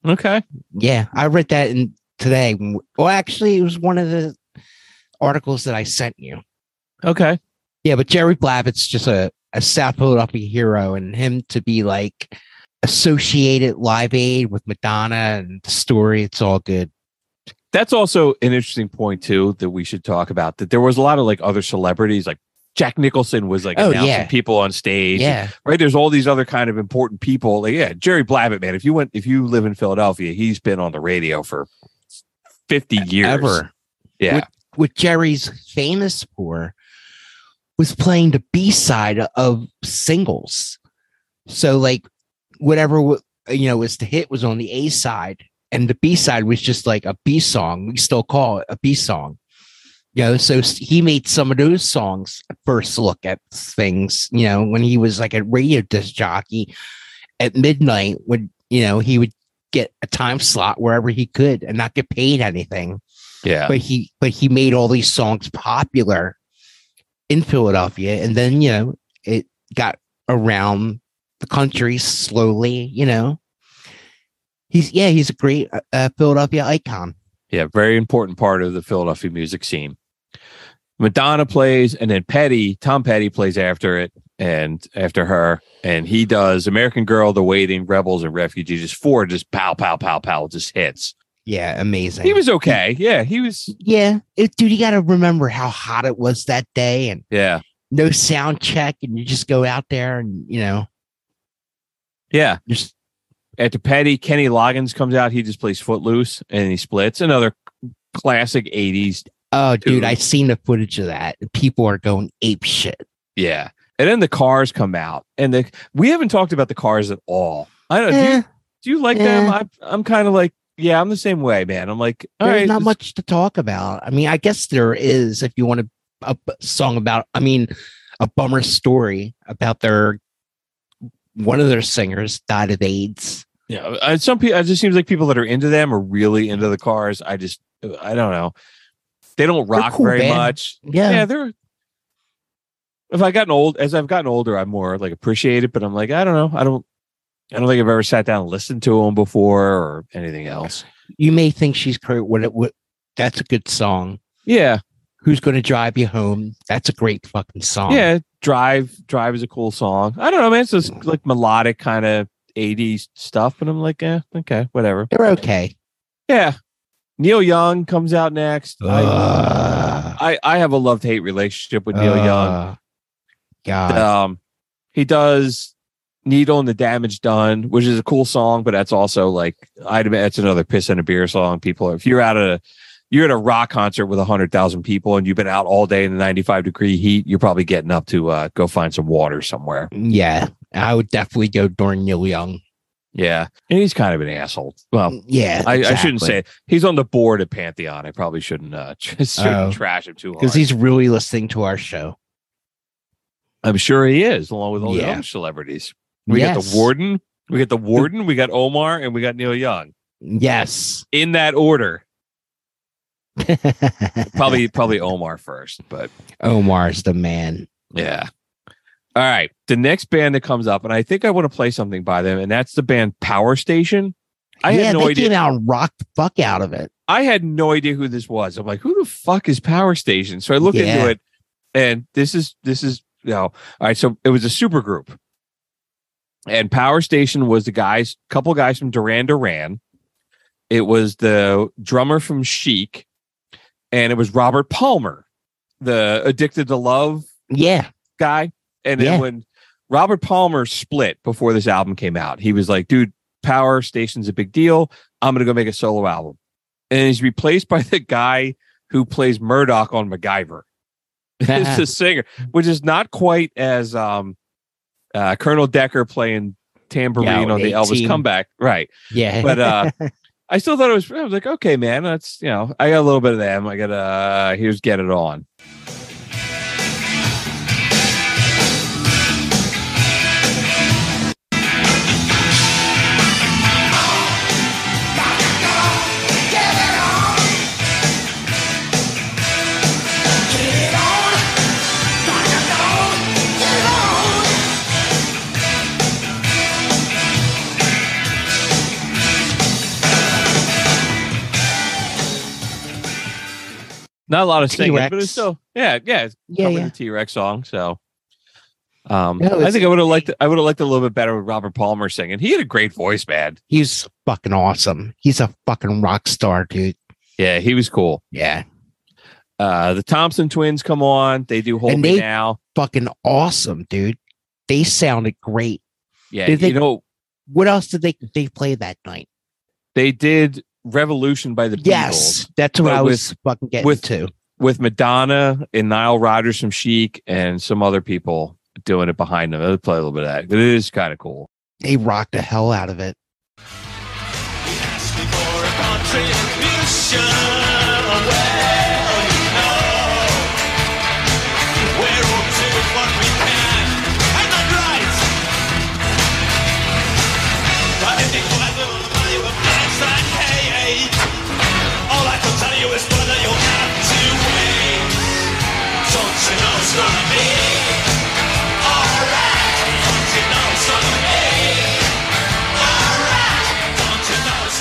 Okay. Yeah, I read that in today. Well, actually, it was one of the articles that I sent you. Okay. Yeah, but Jerry Blavat's just a, a South Philadelphia hero, and him to be like associated Live Aid with Madonna and the story, it's all good. That's also an interesting point too that we should talk about. That there was a lot of like other celebrities, like Jack Nicholson was like Oh, announcing yeah. people on stage. Yeah. Right. There's all these other kind of important people. Like, yeah, Jerry Blavat, man. If you went, if you live in Philadelphia, he's been on the radio for fifty years. Ever. Yeah. What, what Jerry's famous for was playing the B side of singles. So like whatever w- you know was the hit was on the A side, and the B side was just like a B song. We still call it a B song. You know, so he made some of those songs first look at things, you know, when he was like a radio disc jockey at midnight, when, you know, he would get a time slot wherever he could and not get paid anything. Yeah. But he, but he made all these songs popular in Philadelphia. And then, you know, it got around the country slowly, you know. He's, yeah, he's a great uh, Philadelphia icon. Yeah, very important part of the Philadelphia music scene. Madonna plays, and then Petty, Tom Petty plays after it, and after her, and he does American Girl, The Waiting, Rebels, and Refugees. Just four, just pow, pow, pow, pow, just hits. Yeah, amazing. He was okay. Yeah, he was. Yeah, it, dude, you got to remember how hot it was that day, and Yeah, no sound check, and you just go out there, and you know, yeah. just After Petty, Kenny Loggins comes out. He just plays Footloose, and he splits. Another classic eighties. oh, dude, Dude. I seen the footage of that. People are going ape shit. Yeah. And then the Cars come out, and the we haven't talked about the Cars at all. I don't know. Do Eh, you, do you like eh. them? I, I'm kind of like, yeah, I'm the same way, man. I'm like, all There's right, not this- much to talk about. I mean, I guess there is if you want a, a b- song about. I mean, a bummer story about their one of their singers died of AIDS. Yeah, uh, some people. It just seems like people that are into them are really into the Cars. I just, I don't know. They don't They're rock cool very band. much. Yeah. yeah. They're. If I gotten old, as I've gotten older, I'm more like appreciate it. But I'm like, I don't know. I don't. I don't think I've ever sat down and listened to them before or anything else. You may think she's great. What it what that's a good song. Yeah, Who's going to drive you home? That's a great fucking song. yeah. Drive, Drive is a cool song. I don't know, man. It's just like melodic kind of eighties stuff, but I'm like, eh, okay, whatever. they're okay. Yeah. Neil Young comes out next. I, Uh, I I have a love hate relationship with Neil Young. uh, God. Um, he does Needle and the Damage Done, which is a cool song, but that's also like I that's another piss and a beer song. People, if you're at a you're at a rock concert with a hundred thousand people and you've been out all day in the ninety-five degree heat, you're probably getting up to uh, go find some water somewhere. Yeah, I would definitely go during Neil Young. Yeah, and he's kind of an asshole. Well, Yeah, I, I shouldn't exactly. say it. He's on the board at Pantheon. I probably shouldn't uh, shouldn't Oh. trash him too hard because he's really listening to our show. I'm sure he is, along with all the Yeah. other celebrities. We got Yes. the Warden, we got the Warden, we got Omar, and we got Neil Young. Yes. In that order. Probably probably Omar first, but Omar's the man. yeah. All right. The next band that comes up, and I think I want to play something by them, and that's the band Power Station. I yeah, had no they idea. came out and rocked the fuck out of it. I had no idea who this was. I'm like, who the fuck is Power Station? So I looked Yeah. into it, and this is this is you know, all right. So it was a super group, and Power Station was the guys, couple guys from Duran Duran. It was the drummer from Chic, and it was Robert Palmer, the Addicted to Love Yeah. guy. And then Yeah. when Robert Palmer split before this album came out, he was like, dude, Power Station's a big deal. I'm going to go make a solo album. And he's replaced by the guy who plays Murdoch on MacGyver. It's the singer, which is not quite as um, uh, Colonel Decker playing tambourine Yeah, on the Elvis eighteen. comeback. Right. Yeah. But uh, I still thought it was, I was like, okay, man, that's, you know, I got a little bit of them. I got uh, here's Get It On. Not a lot of singing, T-Rex. but it's still yeah, yeah, it's Yeah, covering yeah. the T-Rex song. So, um, No, I it's- think I would have liked. I would have liked it a little bit better with Robert Palmer singing. He had a great voice, man. He's fucking awesome. He's a fucking rock star, dude. Yeah, he was cool. Yeah. Uh, the Thompson twins come on. They do Hold And Me they- Now. Fucking awesome, dude. They sounded great. Yeah, Did they- you know, What else did they they play that night? they did Revolution by the Yes, Beatles. that's what but I with- was fucking getting with- to. with Madonna and Nile Rodgers from Chic and some other people doing it behind them. They'll play a little bit of that. It is kind of cool. They rocked the hell out of it. All I can tell you is brother, you'll have to wait. Don't you know it's gonna be alright? Don't you know it's gonna be alright? Don't you know it's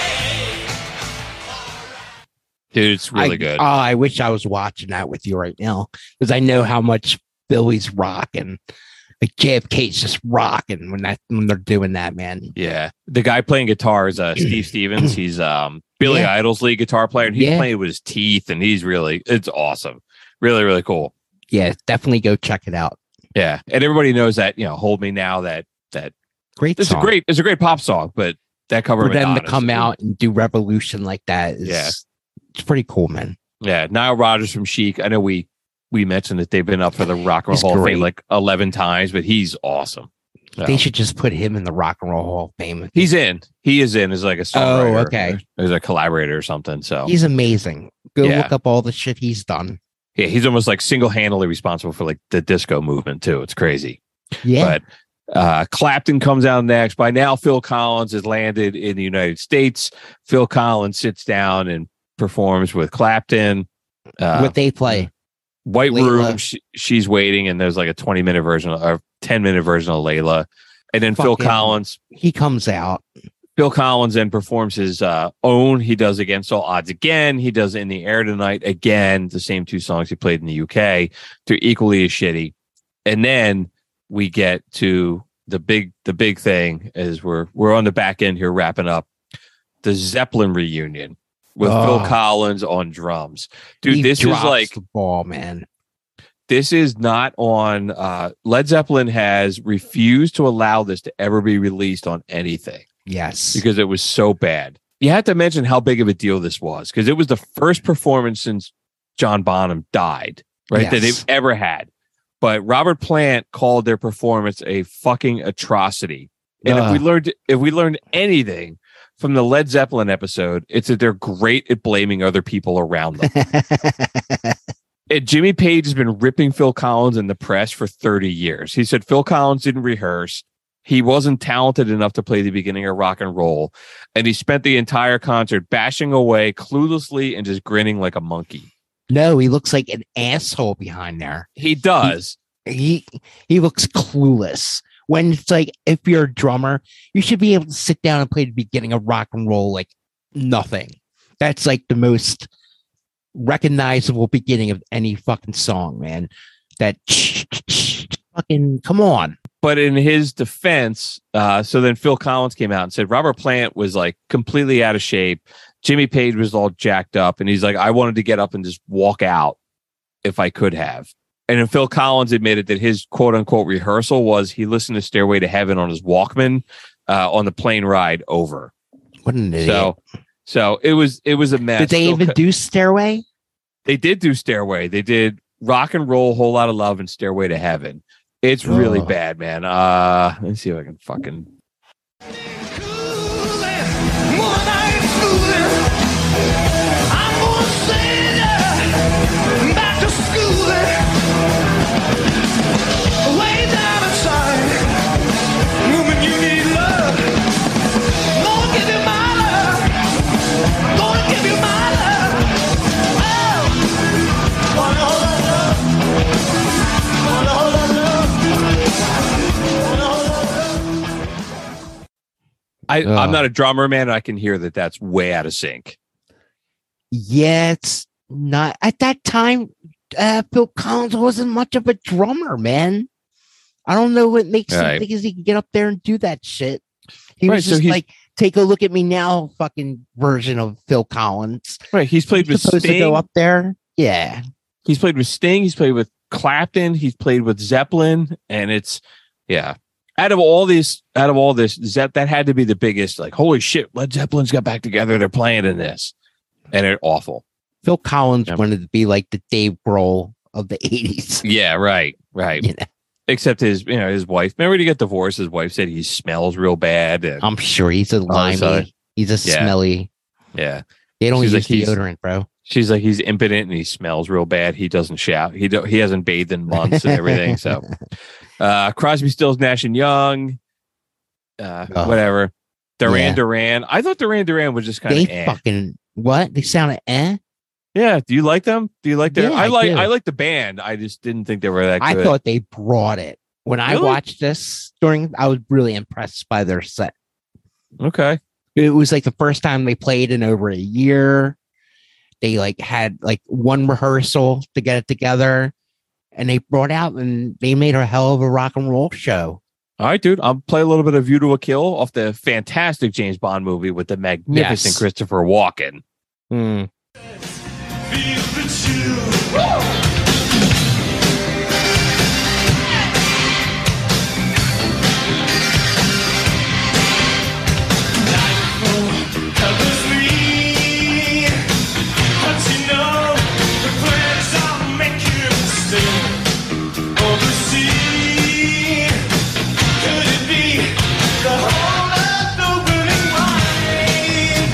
gonna be? Dude, it's really I, good. Oh, I wish I was watching that with you right now because I know how much Billy's rocking. Like J F K's just rocking when that when they're doing that, man. Yeah. The guy playing guitar is uh, Steve Stevens. He's um, Billy Yeah. Idol's lead guitar player, and he's Yeah. playing with his teeth, and he's really, it's awesome. Really, really cool. Yeah, definitely go check it out. Yeah. And everybody knows that, you know, Hold Me Now, that, that, Great it's song. a great, it's a great pop song, but that cover For of them to Madonna's- come out and do Revolution like that is Yeah. it's pretty cool, man. Yeah. Nile Rodgers from Chic. I know we, we mentioned that they've been up for the Rock and Roll He's Hall of great. Fame like eleven times, but he's awesome. So, They should just put him in the Rock and Roll Hall of Fame. he's in. He is in as like a songwriter. Oh, okay. or As a collaborator or something. So He's amazing. Go Yeah. look up all the shit he's done. yeah, he's almost like single handedly responsible for like the disco movement too. It's crazy. Yeah. But uh, Clapton comes out next. By now, Phil Collins has landed in the United States. Phil Collins sits down and performs with Clapton. Uh, what they play. White Layla. Room, she, she's waiting, and there's like a twenty minute version or ten minute version of Layla. And then Phil Fucking- Collins, He comes out. Phil Collins then performs his uh, own. He does Against All Odds again. He does In the Air Tonight again, the same two songs he played in the U K. They're equally as shitty. And then we get to the big the big thing is we're we're on the back end here wrapping up the Zeppelin reunion with Oh. Phil Collins on drums. Dude, He this is drops like the ball, man. this is not on uh Led Zeppelin has refused to allow this to ever be released on anything Yes. because it was so bad. You have to mention how big of a deal this was because it was the first performance since John Bonham died, right? That Yes. they've ever had. But Robert Plant called their performance a fucking atrocity. And if we Ugh. learned if we learned anything from the Led Zeppelin episode, it's that they're great at blaming other people around them. And Jimmy Page has been ripping Phil Collins in the press for thirty years. He said Phil Collins didn't rehearse. He wasn't talented enough to play the beginning of rock and roll. And he spent the entire concert bashing away cluelessly and just grinning like a monkey. No, he looks like an asshole behind there. He does. He he looks clueless. When it's like if you're a drummer, you should be able to sit down and play the beginning of rock and roll like nothing. That's like the most recognizable beginning of any fucking song, man. That fucking come on. But in his defense, uh, so then Phil Collins came out and said Robert Plant was like completely out of shape. Jimmy Page was all jacked up. And he's like, I wanted to get up and just walk out if I could have. And then Phil Collins admitted that his quote unquote rehearsal was he listened to Stairway to Heaven on his Walkman uh, on the plane ride over. What an idiot. So, so it was it was a mess. Did they Phil even Co- do Stairway? They did do Stairway. They did Rock and Roll, Whole Lot of Love, and Stairway to Heaven. It's really Oh. bad, man. Uh, let's see if I can fucking. I, I'm Ugh. not a drummer, man. And I can hear that that's way out of sync. Yeah, it's not at that time. Uh, Phil Collins wasn't much of a drummer, man. I don't know what makes Right. him think is he can get up there and do that shit. He Right, was so just he's- like, take a look at me now, fucking version of Phil Collins. Right. He's played He's with supposed Sting. to go up there. Yeah. He's played with Sting. He's played with Clapton. He's played with Zeppelin. And it's, yeah. Out of all these, out of all this, Zep, that had to be the biggest, like, holy shit, Led Zeppelin's got back together. They're playing in this. And they're awful. Phil Collins wanted to be like the Dave Grohl of the eighties. Yeah, right. Right. You know? Except his, you know, his wife. Remember to get divorced, his wife said he smells real bad. And, I'm sure he's a Oh, limey. sorry. He's a Yeah. smelly. yeah. They don't She's use like, he's- deodorant, bro. She's like, he's impotent and he smells real bad. He doesn't shout. He do, he hasn't bathed in months and everything. So, uh, Crosby, Stills, Nash and Young, uh, Oh. whatever. Duran Yeah. Duran. I thought Duran Duran was just kind They of eh. fucking what? They sounded eh. Yeah. Do you like them? Do you like their? Yeah, I I like do. I like the band. I just didn't think they were that I good. thought they brought it when I Really? watched this during. I was really impressed by their set. Okay. It was like the first time they played in over a year. They like had like one rehearsal to get it together, and they brought out and they made a hell of a rock and roll show. All right, dude. I'll play a little bit of View to a Kill off the fantastic James Bond movie with the magnificent Yes. Christopher Walken. Hmm. Feel the chill. Nightfall covers me, but you know the plans I'll make you still oversee. Could it be the whole earth opening wide?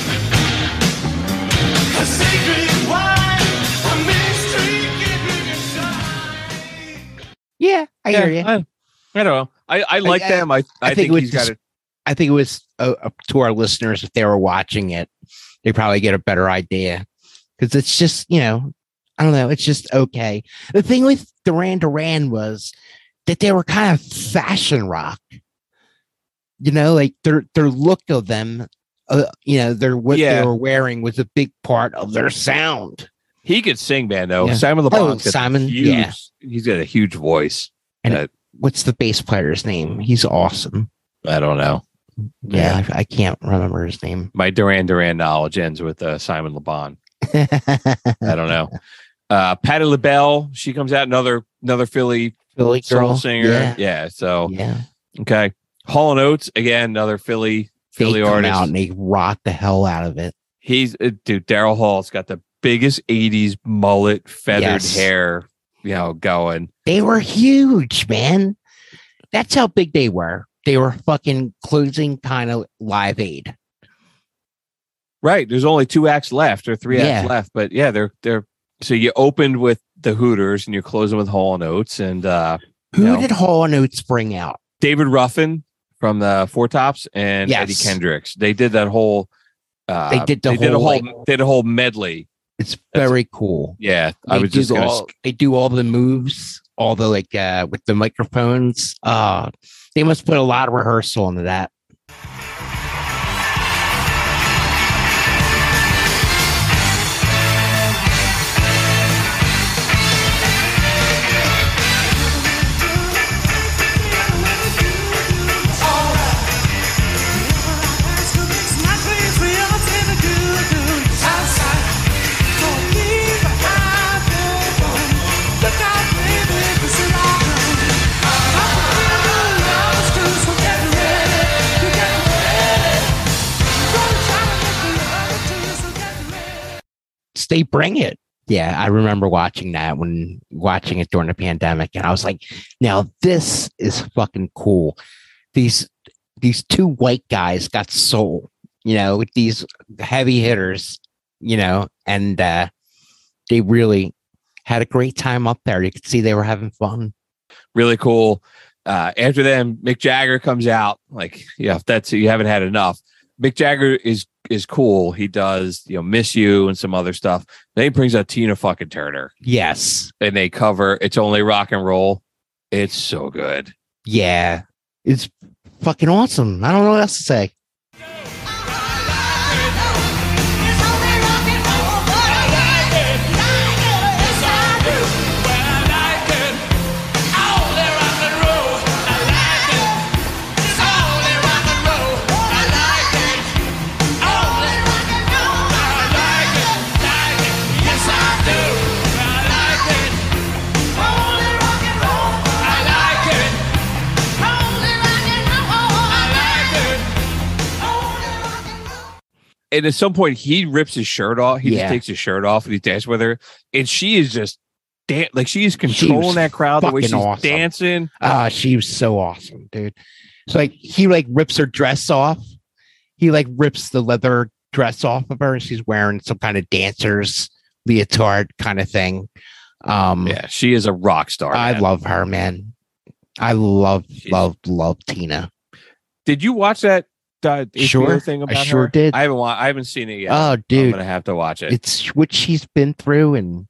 A sacred wine, a mystery keeping inside. Yeah, I Yeah, hear you. I, I don't know. I, I like I- them. I, I, I think, think it was he's got just- it. I think it was uh, up to our listeners if they were watching it, they probably get a better idea because it's just you know I don't know, it's just okay. The thing with Duran Duran was that they were kind of fashion rock, you know, like their their look of them, uh, you know, their what Yeah. they were wearing was a big part of their sound. He could sing, man. Though Yeah. Simon Oh, LeBon's got Simon, huge, yeah. he's got a huge voice. And Uh, what's the bass player's name? He's awesome. I don't know. Yeah, I, I can't remember his name. My Duran Duran knowledge ends with uh, Simon LeBon. I don't know. Uh, Patti LaBelle, she comes out, another another Philly Philly soul girl. singer. Yeah. Yeah. So Yeah. okay. Hall and Oates again, another Philly They Philly come artist. out and they rock the hell out of it. He's uh, dude. Daryl Hall's got the biggest eighties mullet, feathered Yes. hair, you know, going. They were huge, man. That's how big they were. They were fucking closing kind of Live Aid. Right. There's only two acts left or three acts Yeah. left, but yeah, they're they're. So you opened with the Hooters and you're closing with Hall and Oates and uh, Who you know, did Hall and Oates bring out? David Ruffin from the Four Tops and Yes. Eddie Kendricks. They did that whole. Uh, They did the they did a whole, whole. like- they did a whole medley. It's very cool. Yeah, They I was do just gonna. all, they do all the moves, all the like uh with the microphones. Uh they must put a lot of rehearsal into that. They bring it. Yeah, I remember watching that when watching it during the pandemic, and I was like, "Now this is fucking cool." These these two white guys got soul, you know, with these heavy hitters, you know, and uh, they really had a great time up there. You could see they were having fun. Really cool. Uh, after them, Mick Jagger comes out. Like, yeah, if that's you haven't had enough. Mick Jagger is is cool. He does, you know, Miss You and some other stuff. Then he brings out Tina fucking Turner. Yes. And they cover It's Only Rock and Roll. It's so good. Yeah. It's fucking awesome. I don't know what else to say. It's only rock and roll, but I like it. And at some point, he rips his shirt off. He Yeah. just takes his shirt off and he dances with her. And she is just dan- like she is controlling was that crowd the way fucking she's awesome. dancing. Ah, she was so awesome, dude. So like he like rips her dress off. He like rips the leather dress off of her, and she's wearing some kind of dancer's leotard kind of thing. Um, Yeah, she is a rock star. I man. love her, man. I love, love, love Tina. Did you watch that uh, H B O Sure, thing I about sure her? did. I haven't. Wa- I haven't seen it yet. Oh, I'm dude. gonna have to watch it. It's what she's been through, and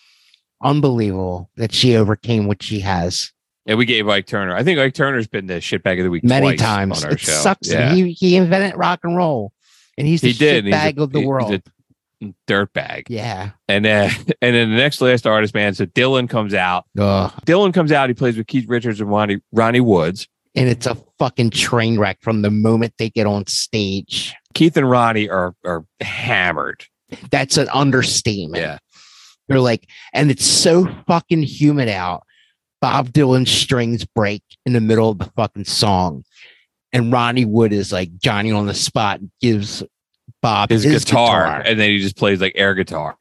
unbelievable that she overcame what she has And we gave Ike Turner. I think Ike Turner's been the shitbag of the week many twice times. on our It show. sucks. Yeah. He he invented rock and roll, and he's the He did. He's shitbag a- of the he- world. He's a dirtbag. Yeah. And then, and then the next last artist, man. So Dylan comes out. Ugh. Dylan comes out. He plays with Keith Richards and Ronnie Ronnie Woods. And it's a fucking train wreck from the moment they get on stage. Keith and Ronnie are are hammered. That's an understatement. Yeah. They're like, and it's so fucking humid out. Bob Dylan's strings break in the middle of the fucking song. And Ronnie Wood is like Johnny on the spot and gives Bob His, his, guitar, guitar. and then he just plays like air guitar.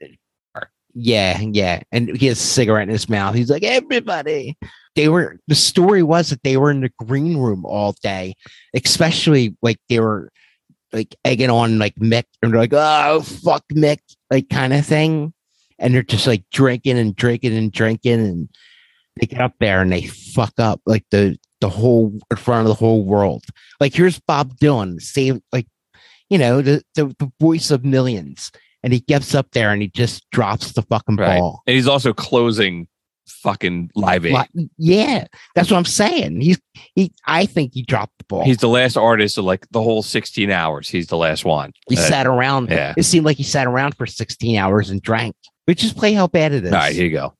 Yeah, yeah. And he has a cigarette in his mouth. He's like, everybody. They were, the story was that they were in the green room all day, especially like they were like egging on like Mick, and they're like, oh, fuck Mick, like kind of thing. And they're just like drinking and drinking and drinking. And they get up there and they fuck up like the, the whole, in front of the whole world. Like, here's Bob Dylan, save, like, you know, the, the, the voice of millions. And he gets up there and he just drops the fucking Right. ball. And he's also closing fucking Live Aid. Li- Yeah, that's what I'm saying. He's he. I think he dropped the ball. He's the last artist of like the whole sixteen hours. He's the last one. he Uh, sat around. yeah. It seemed like he sat around for sixteen hours and drank. We just play how bad it is. All right, here you go.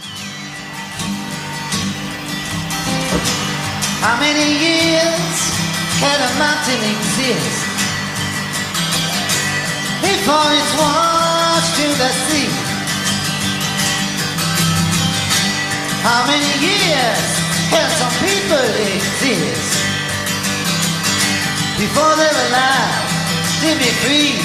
How many years can a mountain exist before it's washed to the sea? How many years can some people exist before they're allowed to be free?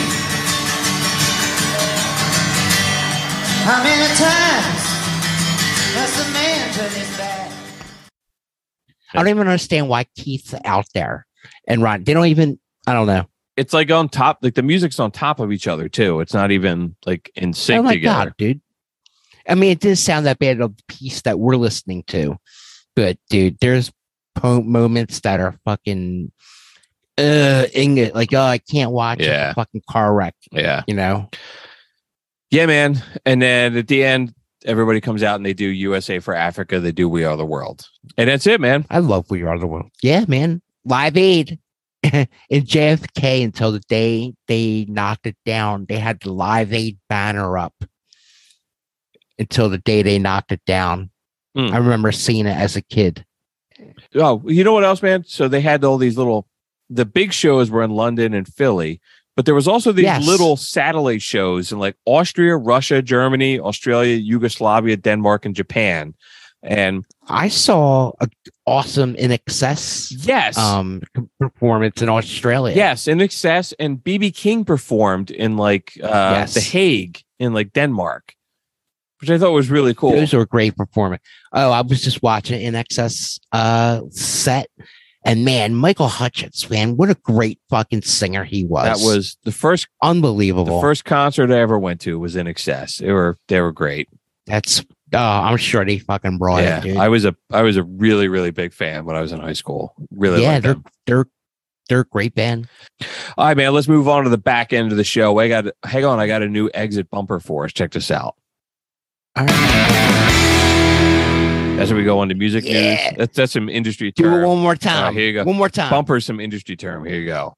How many times must a man turn his back? I don't even understand why Keith's out there and Ron. They don't even. I don't know. It's like on top, like the music's on top of each other too. It's not even like in sync Oh my together. god, dude. I mean, it didn't sound that bad of the piece that we're listening to, but dude, there's po- moments that are fucking uh English, like, oh, I can't watch Yeah. a fucking car wreck. Yeah. You know? Yeah, man. And then at the end, everybody comes out and they do U S A for Africa. They do We Are the World. And that's it, man. I love We Are the World. Yeah, man. Live Aid in J F K until the day they knocked it down. They had the Live Aid banner up until the day they knocked it down. Mm. I remember seeing it as a kid. Oh, you know what else, man? So they had all these little, the big shows were in London and Philly, but there was also these Yes. little satellite shows in like Austria, Russia, Germany, Australia, Yugoslavia, Denmark, and Japan. And I saw an awesome In Excess yes, um performance in Australia. yes, In Excess and B B King performed in like uh, Yes. The Hague in like Denmark, which I thought was really cool. Those were great performance. Oh, I was just watching In Excess uh set, and man, Michael Hutchins, man, what a great fucking singer he was. That was the first unbelievable. The first concert I ever went to was In Excess. They were they were great. That's oh, I'm sure they fucking brought Yeah, it, dude. I was a I was a really really big fan when I was in high school. Really, yeah, liked they're them. they're they're a great band. All right, man. Let's move on to the back end of the show. I got hang on. I got a new exit bumper for us. Check this out. All right. As we go on to music Yeah. news, that's that's some industry Do term. it one more All time. right, here you go. One more time. Bumper, some industry term. Here you go.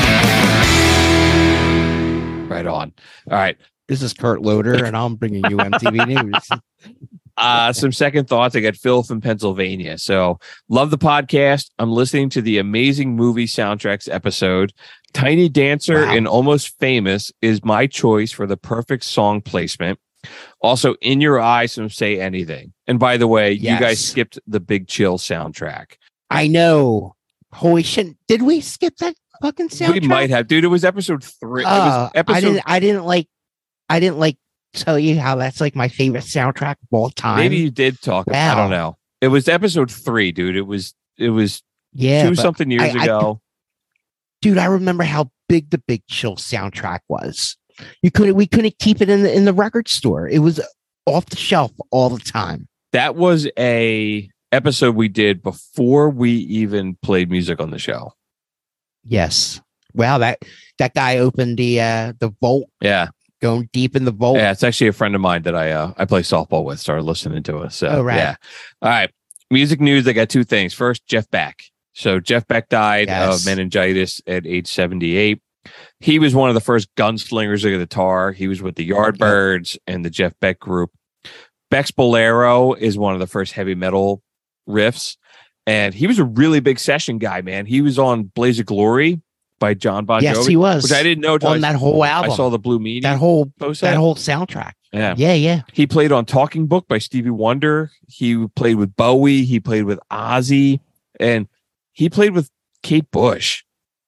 Right on. All right. This is Kurt Loder, and I'm bringing you M T V News. Uh, some second thoughts. I got Phil from Pennsylvania. So love the podcast. I'm listening to the Amazing Movie Soundtracks episode. Tiny Dancer Wow. and Almost Famous is my choice for the perfect song placement. Also, In Your Eyes from Say Anything. And by the way, you Yes. guys skipped the Big Chill soundtrack. I know. Holy shit! Did we skip that? fucking soundtrack? We might have, dude. It was episode three. Uh, it was episode. I didn't. I didn't like. I didn't like tell you how that's like my favorite soundtrack of all time. Maybe you did talk. Wow. I don't know. It was episode three, dude. It was. It was yeah, two something years I, ago. I, dude, I remember how big the Big Chill soundtrack was. You couldn't. We couldn't keep it in the in the record store. It was off the shelf all the time. That was a episode we did before we even played music on the show. Yes. Wow, that that guy opened the uh the vault. Yeah. Going deep in the vault. Yeah, it's actually a friend of mine that I uh I play softball with, started listening to us. So oh, right. Yeah. All right. Music news, I got two things. First, Jeff Beck. So Jeff Beck died Yes. of meningitis at age seventy-eight. He was one of the first gunslingers of the guitar. He was with the Yardbirds and the Jeff Beck group. Beck's Bolero is one of the first heavy metal riffs. And he was a really big session guy, man. He was on Blaze of Glory by John Bon Jovi. Yes, he was. Which I didn't know. On I, that whole album. I saw the Blue Meanie. That whole post that set. whole soundtrack. Yeah. Yeah, yeah. He played on Talking Book by Stevie Wonder. He played with Bowie. He played with Ozzy. And he played with Kate Bush.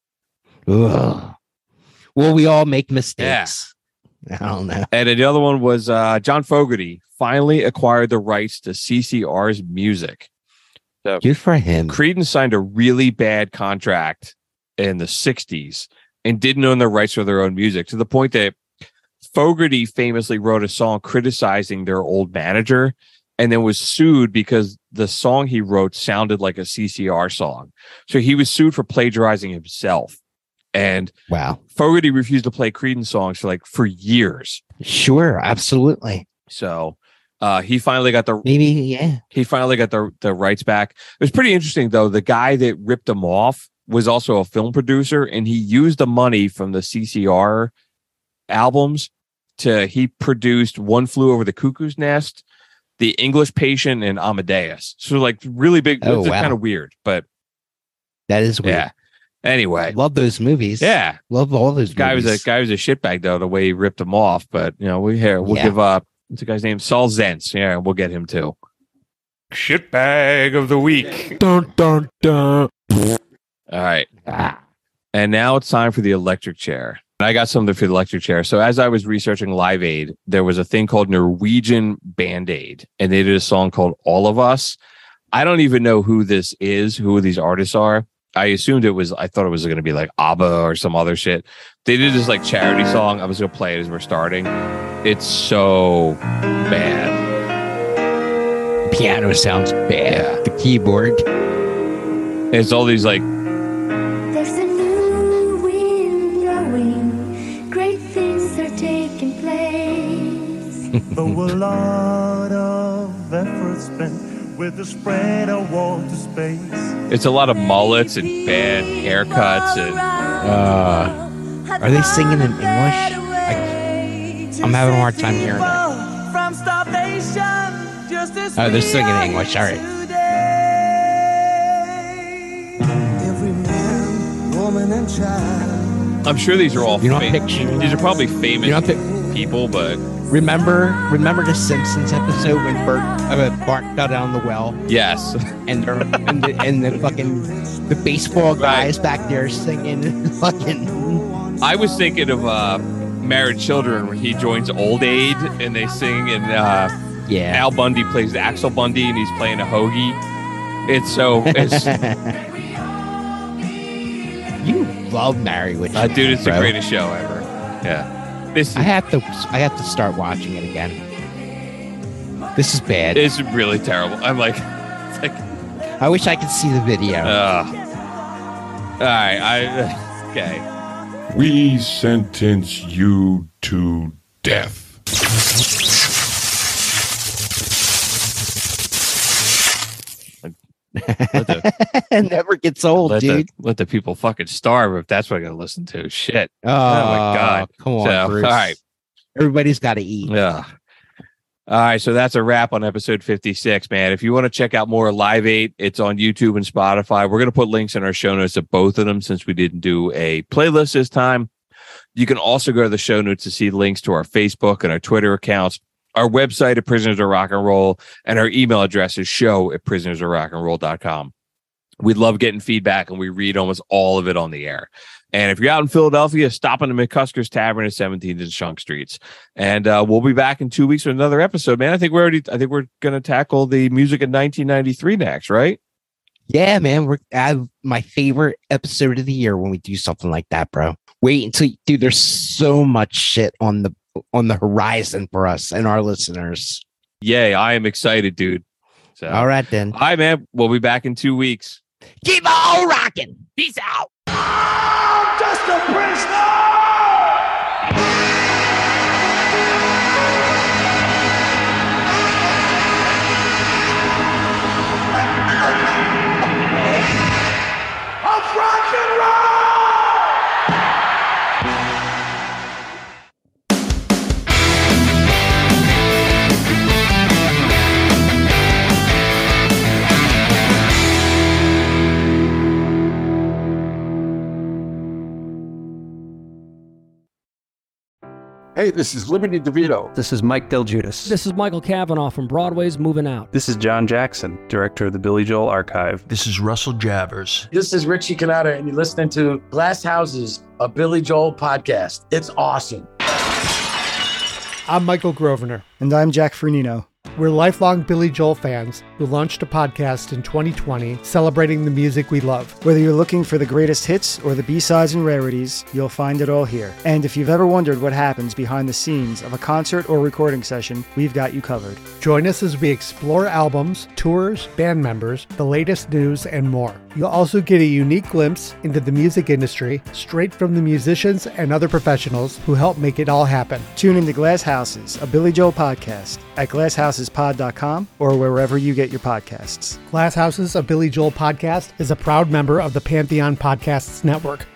Ugh. Well, we all make mistakes. Yeah. I don't know. And the other one was uh, John Fogerty finally acquired the rights to C C R's music. So Good for him. Creedence signed a really bad contract in the sixties and didn't own the rights for their own music, to the point that Fogerty famously wrote a song criticizing their old manager and then was sued because the song he wrote sounded like a C C R song. So he was sued for plagiarizing himself. And wow, Fogerty refused to play Creedence songs for like for years. Sure, absolutely. So uh, he finally got the maybe yeah. He finally got the the rights back. It was pretty interesting though. The guy that ripped him off was also a film producer, and he used the money from the C C R albums to he produced One Flew Over the Cuckoo's Nest, The English Patient, and Amadeus. So like really big. Oh, it's wow. kind of weird, but that is weird. Yeah. Anyway, love those movies. Yeah, love all those. Guy movies. was a guy was a shitbag though. The way he ripped him off, but you know we here we'll Yeah. give up. What's the guy's name? Saul Zentz. Yeah, we'll get him too. Shitbag of the week. Dun dun dun. All right, and now it's time for the electric chair. I got something for the electric chair. So as I was researching Live Aid, there was a thing called Norwegian Band Aid, and they did a song called All of Us. I don't even know who this is, who these artists are. I assumed it was, I thought it was going to be like ABBA or some other shit. They did this like charity song. I was going to play it as we're starting. It's so bad. The piano sounds bad. Yeah. The keyboard. It's all these like, There's a new wind blowing, great things are taking place. There were a lot of effort spent with the spread of water space. it's a lot of mullets and bad haircuts. And Uh, are they singing in English? I, I'm having a hard time hearing it. From starvation, just as Oh, they're singing in English. All right. Every man, woman, and child. I'm sure these are all You don't fam- picture- these are probably famous You don't pic- people, but Remember, remember the Simpsons episode when Bert, uh, Bart fell down the well, yes. and they're, and the and the fucking the baseball guys back there singing fucking. I was thinking of uh, Married Children when he joins Old Aid and they sing, and uh, Yeah. Al Bundy plays Axel Bundy and he's playing a hoagie. It's so it's You love Married with uh, dude, it's bro. the greatest show ever. Yeah. This I have to. I have to start watching it again. This is bad. is really terrible. I'm like, it's like I wish I could see the video. uh, all right, I okay. We sentence you to death. Let the, It never gets old, let, dude. the, let the people fucking starve if that's what I'm gonna listen to. Shit. Oh, my god. Come on, So, Bruce. all right. Everybody's got to eat. Yeah. All right, so that's a wrap on episode fifty-six, man. If you want to check out more Live Eight, it's on YouTube and Spotify. We're going to put links in our show notes of both of them since we didn't do a playlist this time. You can also go to the show notes to see links to our Facebook and our Twitter accounts, our website at Prisoners of Rock and Roll, and our email address is show at prisoners of rock and roll dot com. We love getting feedback, and we read almost all of it on the air. And if you're out in Philadelphia, stop in the McCusker's Tavern at seventeenth and Shunk Streets. And uh, we'll be back in two weeks with another episode, man. I think we're already. I think we're going to tackle the music of nineteen ninety-three next, right? Yeah, man. We're at my favorite episode of the year when we do something like that, bro. Wait until, dude. There's so much shit on the on the horizon for us and our listeners. Yay! I am excited, dude. So, all right, then. All right, man. We'll be back in two weeks. Keep on rocking. Peace out. I'm just a prisoner. Of rock and roll. Hey, this is Liberty DeVito. This is Mike Del Giudice. This is Michael Cavanaugh from Broadway's Moving Out. This is John Jackson, director of the Billy Joel Archive. This is Russell Javers. This is Richie Canada, and you're listening to Glass Houses, a Billy Joel podcast. It's awesome. I'm Michael Grosvenor. And I'm Jack Fernino. We're lifelong Billy Joel fans who launched a podcast in twenty twenty celebrating the music we love. Whether you're looking for the greatest hits or the B-sides and rarities, you'll find it all here. And if you've ever wondered what happens behind the scenes of a concert or recording session, we've got you covered. Join us as we explore albums, tours, band members, the latest news, and more. You'll also get a unique glimpse into the music industry straight from the musicians and other professionals who help make it all happen. Tune into Glass Houses, a Billy Joel podcast at glass houses pod dot com or wherever you get your podcasts. Glass Houses, a Billy Joel podcast is a proud member of the Pantheon Podcasts Network.